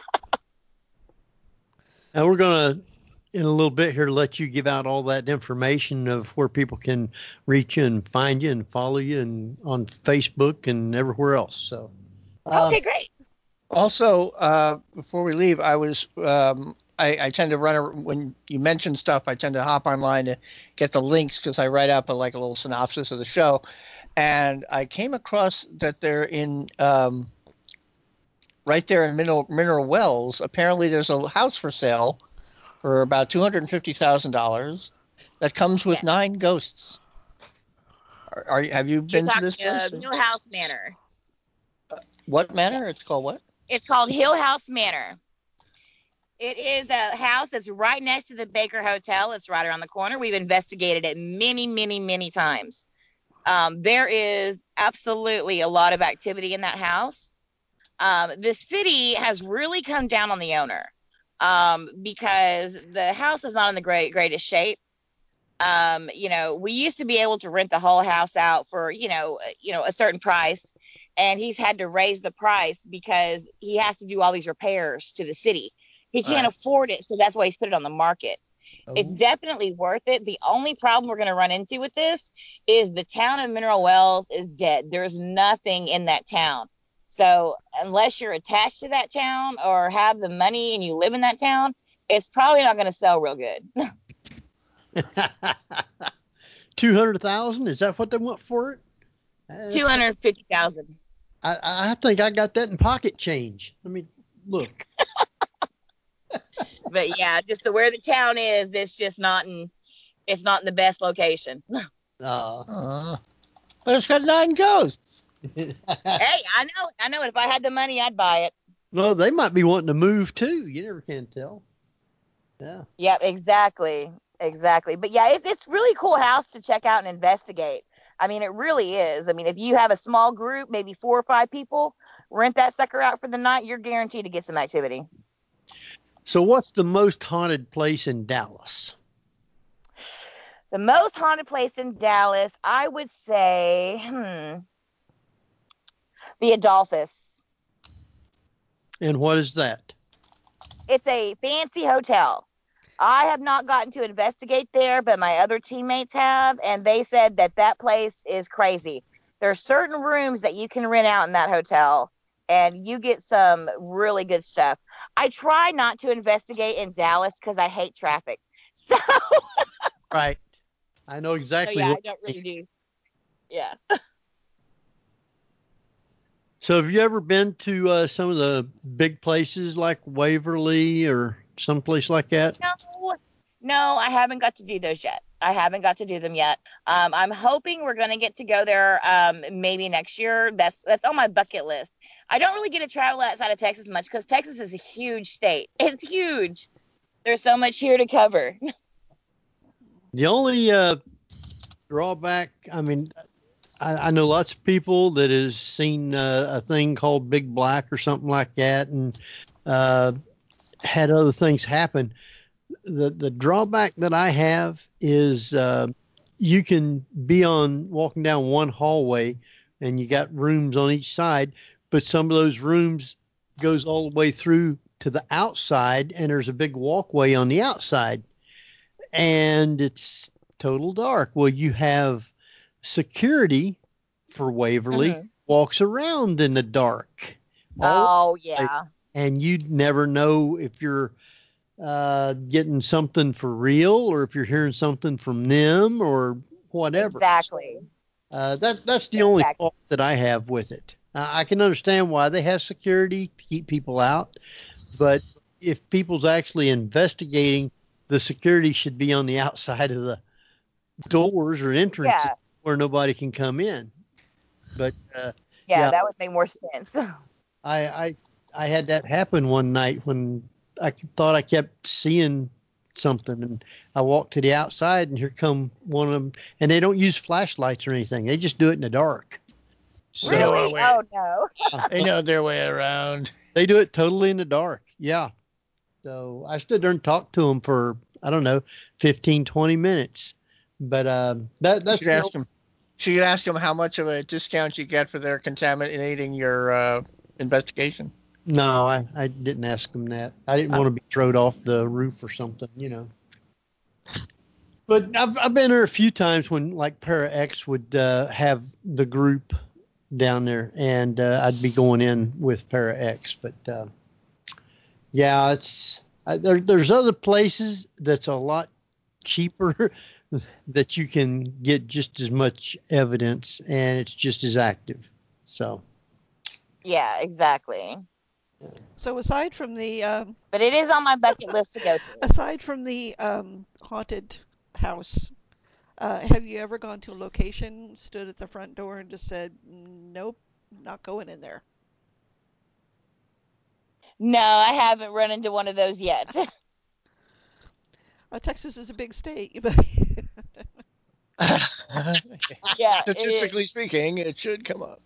And we're going to, in a little bit here, let you give out all that information of where people can reach you and find you and follow you and on Facebook and everywhere else. So, okay, great. Also, before we leave, I tend to when you mention stuff, I tend to hop online to get the links because I write up a little synopsis of the show. And I came across that they're in right there in Mineral Wells. Apparently, there's a house for sale for about $250,000 that comes with 9 ghosts. Have you been to this place? Hill House Manor. What manor? It's called what? It's called Hill House Manor. It is a house that's right next to the Baker Hotel. It's right around the corner. We've investigated it many, many, many times. There is absolutely a lot of activity in that house. The city has really come down on the owner because the house is not in the greatest shape. We used to be able to rent the whole house out for, a certain price. And he's had to raise the price because he has to do all these repairs to the city. He can't afford it, so that's why he's put it on the market. Oh. It's definitely worth it. The only problem we're going to run into with this is the town of Mineral Wells is dead. There's nothing in that town. So unless you're attached to that town or have the money and you live in that town, it's probably not going to sell real good. $200,000? Is that what they want for it? $250,000. I think I got that in pocket change. Let me look. But yeah, just where the town is, it's just not in the best location. But it's got 9 ghosts. Hey, I know. If I had the money, I'd buy it. Well, they might be wanting to move too. You never can tell. Yeah. Yeah, exactly. But yeah, it's really cool house to check out and investigate. I mean, it really is. I mean, if you have a small group, maybe 4 or 5 people, rent that sucker out for the night, you're guaranteed to get some activity. So what's the most haunted place in Dallas? The most haunted place in Dallas, I would say, the Adolphus. And what is that? It's a fancy hotel. I have not gotten to investigate there, but my other teammates have, and they said that place is crazy. There are certain rooms that you can rent out in that hotel, and you get some really good stuff. I try not to investigate in Dallas because I hate traffic. So right. I know exactly. So yeah, I don't really do. Yeah. So have you ever been to some of the big places like Waverly or someplace like that? No, I haven't got to do those yet. I haven't got to do them yet. I'm hoping we're going to get to go there maybe next year. That's on my bucket list. I don't really get to travel outside of Texas much because Texas is a huge state. It's huge. There's so much here to cover. The only drawback, I mean, I know lots of people that has seen a thing called Big Black or something like that, and had other things happen. The drawback that I have is you can be walking down one hallway, and you got rooms on each side, but some of those rooms goes all the way through to the outside, and there's a big walkway on the outside, and it's total dark. Well, you have security for Waverly walks around in the dark. Yeah. And you never know if you're getting something for real or if you're hearing something from them or whatever. Exactly. That's the only fault that I have with it. I can understand why they have security to keep people out, but if people's actually investigating, the security should be on the outside of the doors or entrances where nobody can come in. But that would make more sense. I had that happen one night when I thought I kept seeing something, and I walked to the outside, and here come one of them, and they don't use flashlights or anything. They just do it in the dark. So, really? Oh no. They know their way around. They do it totally in the dark. Yeah. So I stood there and talked to them for, I don't know, 15, 20 minutes. But that's She could ask them how much of a discount you get for their contaminating your investigation. No, I didn't ask them that. I didn't want to be thrown off the roof or something, you know. But I've been there a few times when like Para X would have the group down there, and I'd be going in with Para X. But there's other places that's a lot cheaper that you can get just as much evidence, and it's just as active. So. Yeah, exactly. So aside from the but it is on my bucket list to go to. Aside from the haunted house, have you ever gone to a location, stood at the front door, and just said, "Nope, not going in there"? No, I haven't run into one of those yet. Texas is a big state. Yeah. Statistically speaking, it should come up.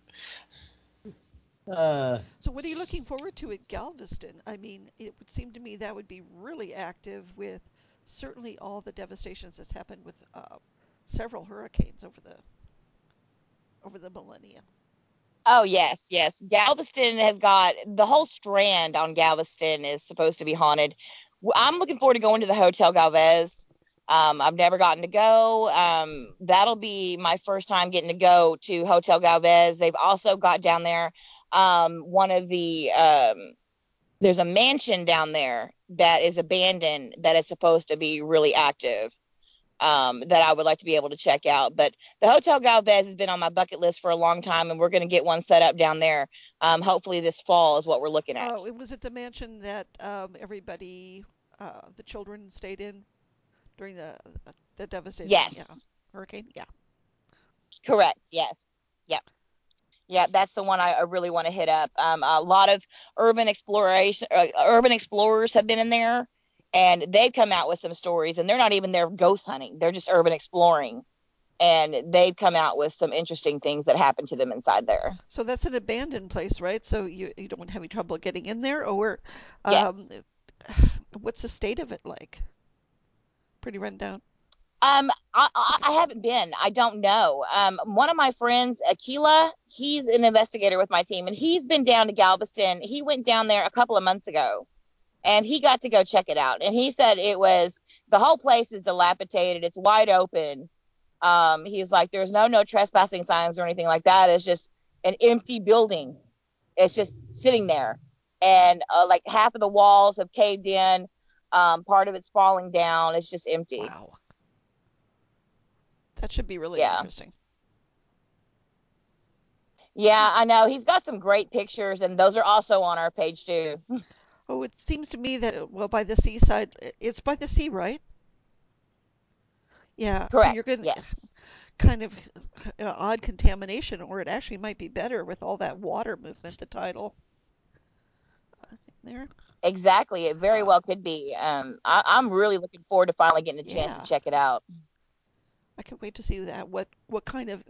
So what are you looking forward to at Galveston? I mean, it would seem to me that would be really active with certainly all the devastations that's happened with several hurricanes over the millennia. Oh, yes. Galveston has got the whole strand on Galveston is supposed to be haunted. I'm looking forward to going to the Hotel Galvez. I've never gotten to go. That'll be my first time getting to go to Hotel Galvez. They've also got down there one of the there's a mansion down there that is abandoned that is supposed to be really active that I would like to be able to check out. But the Hotel Galvez has been on my bucket list for a long time, and we're going to get one set up down there. Hopefully this fall is what we're looking at. Oh, was it the mansion that everybody, the children stayed in during the devastating hurricane? Yeah. Correct. Yes. Yep. Yeah, that's the one I really want to hit up. A lot of urban explorers have been in there, and they've come out with some stories, and they're not even there ghost hunting. They're just urban exploring, and they've come out with some interesting things that happened to them inside there. So that's an abandoned place, right? So you don't have any trouble getting in there, or yes. What's the state of it like? Pretty run down. I haven't been. I don't know. One of my friends, Aquila, he's an investigator with my team, and he's been down to Galveston. He went down there a couple of months ago, and he got to go check it out. And he said the whole place is dilapidated. It's wide open. He's like, there's no trespassing signs or anything like that. It's just an empty building. It's just sitting there. And like half of the walls have caved in. Part of it's falling down. It's just empty. Wow. That should be really interesting. Yeah, I know. He's got some great pictures, and those are also on our page too. Oh, it seems to me that, well, by the seaside, it's by the sea, right? Yeah, so Correct. you're going to Yes. kind of odd contamination, or it actually might be better with all that water movement, the tidal there. Exactly. It very well could be. I'm really looking forward to finally getting a chance to check it out. I can't wait to see that. What kind of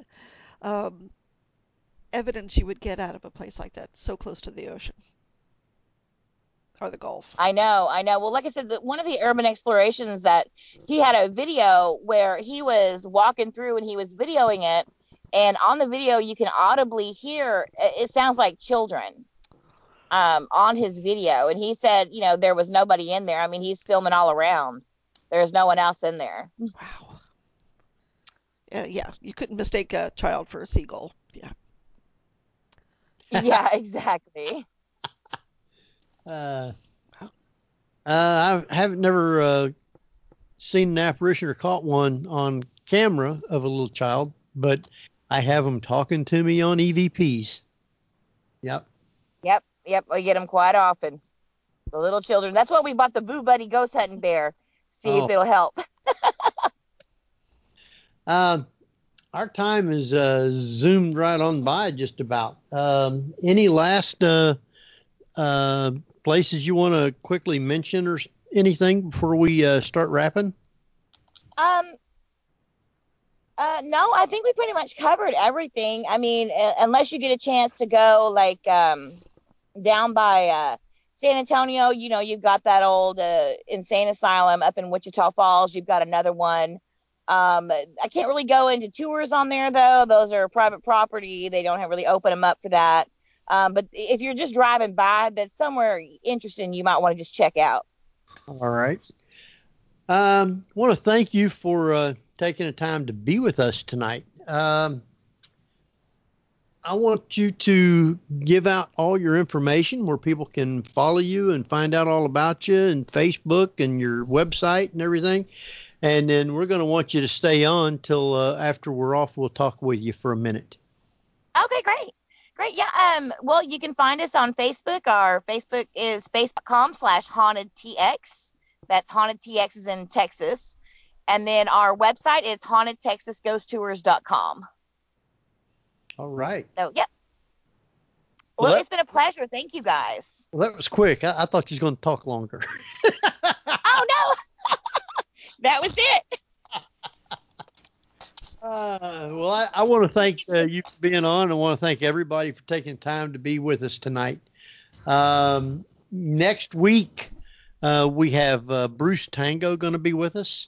evidence you would get out of a place like that, so close to the ocean or the Gulf. I know. Well, like I said, one of the urban explorations that he had a video where he was walking through and he was videoing it, and on the video you can audibly hear it sounds like children on his video, and he said, there was nobody in there. I mean, he's filming all around. There's no one else in there. Wow. Yeah, you couldn't mistake a child for a seagull. Yeah. Yeah, exactly. I haven't never seen an apparition or caught one on camera of a little child, but I have them talking to me on EVPs. Yep. We get them quite often. The little children. That's why we bought the Boo Buddy ghost hunting bear. See if it'll help. Our time is zoomed right on by just about. Any last places you want to quickly mention or anything before we start wrapping? No, I think we pretty much covered everything. I mean, unless you get a chance to go like down by San Antonio, you've got that old insane asylum up in Wichita Falls. You've got another one. I can't really go into tours on there though. Those are private property. They don't really open them up for that. But if you're just driving by, that's somewhere interesting you might want to just check out. All right. I want to thank you for taking the time to be with us tonight. I want you to give out all your information where people can follow you and find out all about you, and Facebook and your website and everything. And then we're going to want you to stay on till after we're off. We'll talk with you for a minute. Okay, great. Yeah. Well, you can find us on Facebook. Our Facebook is facebook.com/hauntedtx. That's Haunted TX is in Texas. And then our website is hauntedtexasghosttours.com. All right. So, yep. Well, it's been a pleasure. Thank you, guys. Well, that was quick. I thought you was going to talk longer. Oh, no. That was it. Well, I want to thank you for being on. I want to thank everybody for taking time to be with us tonight. Next week, we have Bruce Tango going to be with us.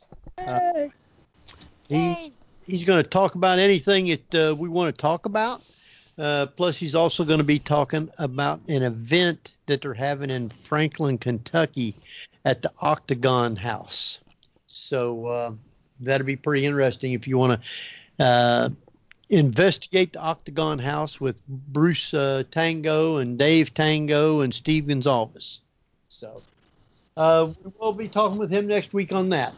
He's going to talk about anything that we want to talk about. Plus, he's also going to be talking about an event that they're having in Franklin, Kentucky at the Octagon House. So that'll be pretty interesting if you want to investigate the Octagon House with Bruce Tango and Dave Tango and Steve Gonzalez. So we will be talking with him next week on that.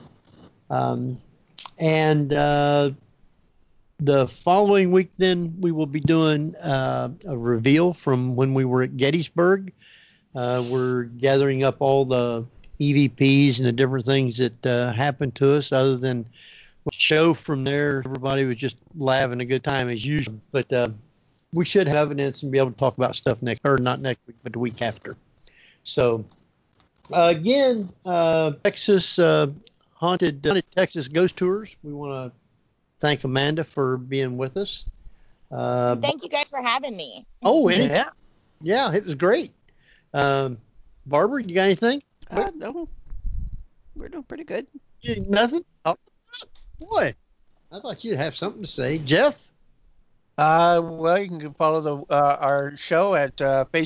And the following week, then, we will be doing a reveal from when we were at Gettysburg. We're gathering up all the EVPs and the different things that happened to us, other than the show from there. Everybody was just having a good time as usual. But we should have evidence and be able to talk about stuff not next week, but the week after. So, again, Texas Haunted Texas Ghost Tours. We want to thank Amanda for being with us. Thank you guys for having me. Oh, yeah, it was great. Barbara, you got anything? No, we're doing pretty good. Nothing? Oh, boy, I thought you'd have something to say. Jeff? Well, you can follow our show at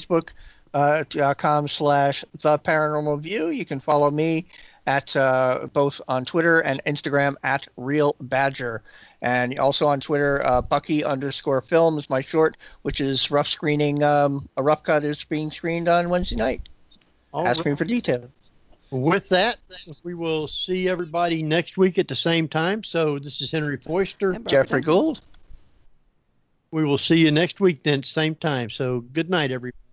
facebook.com/The Paranormal View. You can follow me at both on Twitter and Instagram at Real Badger. And also on Twitter, Bucky_film is my short, which is rough screening. A rough cut is being screened on Wednesday night. Ask me for details. With that, we will see everybody next week at the same time. So this is Henry Foister. Jeffrey Gould. We will see you next week then, same time. So good night, everybody.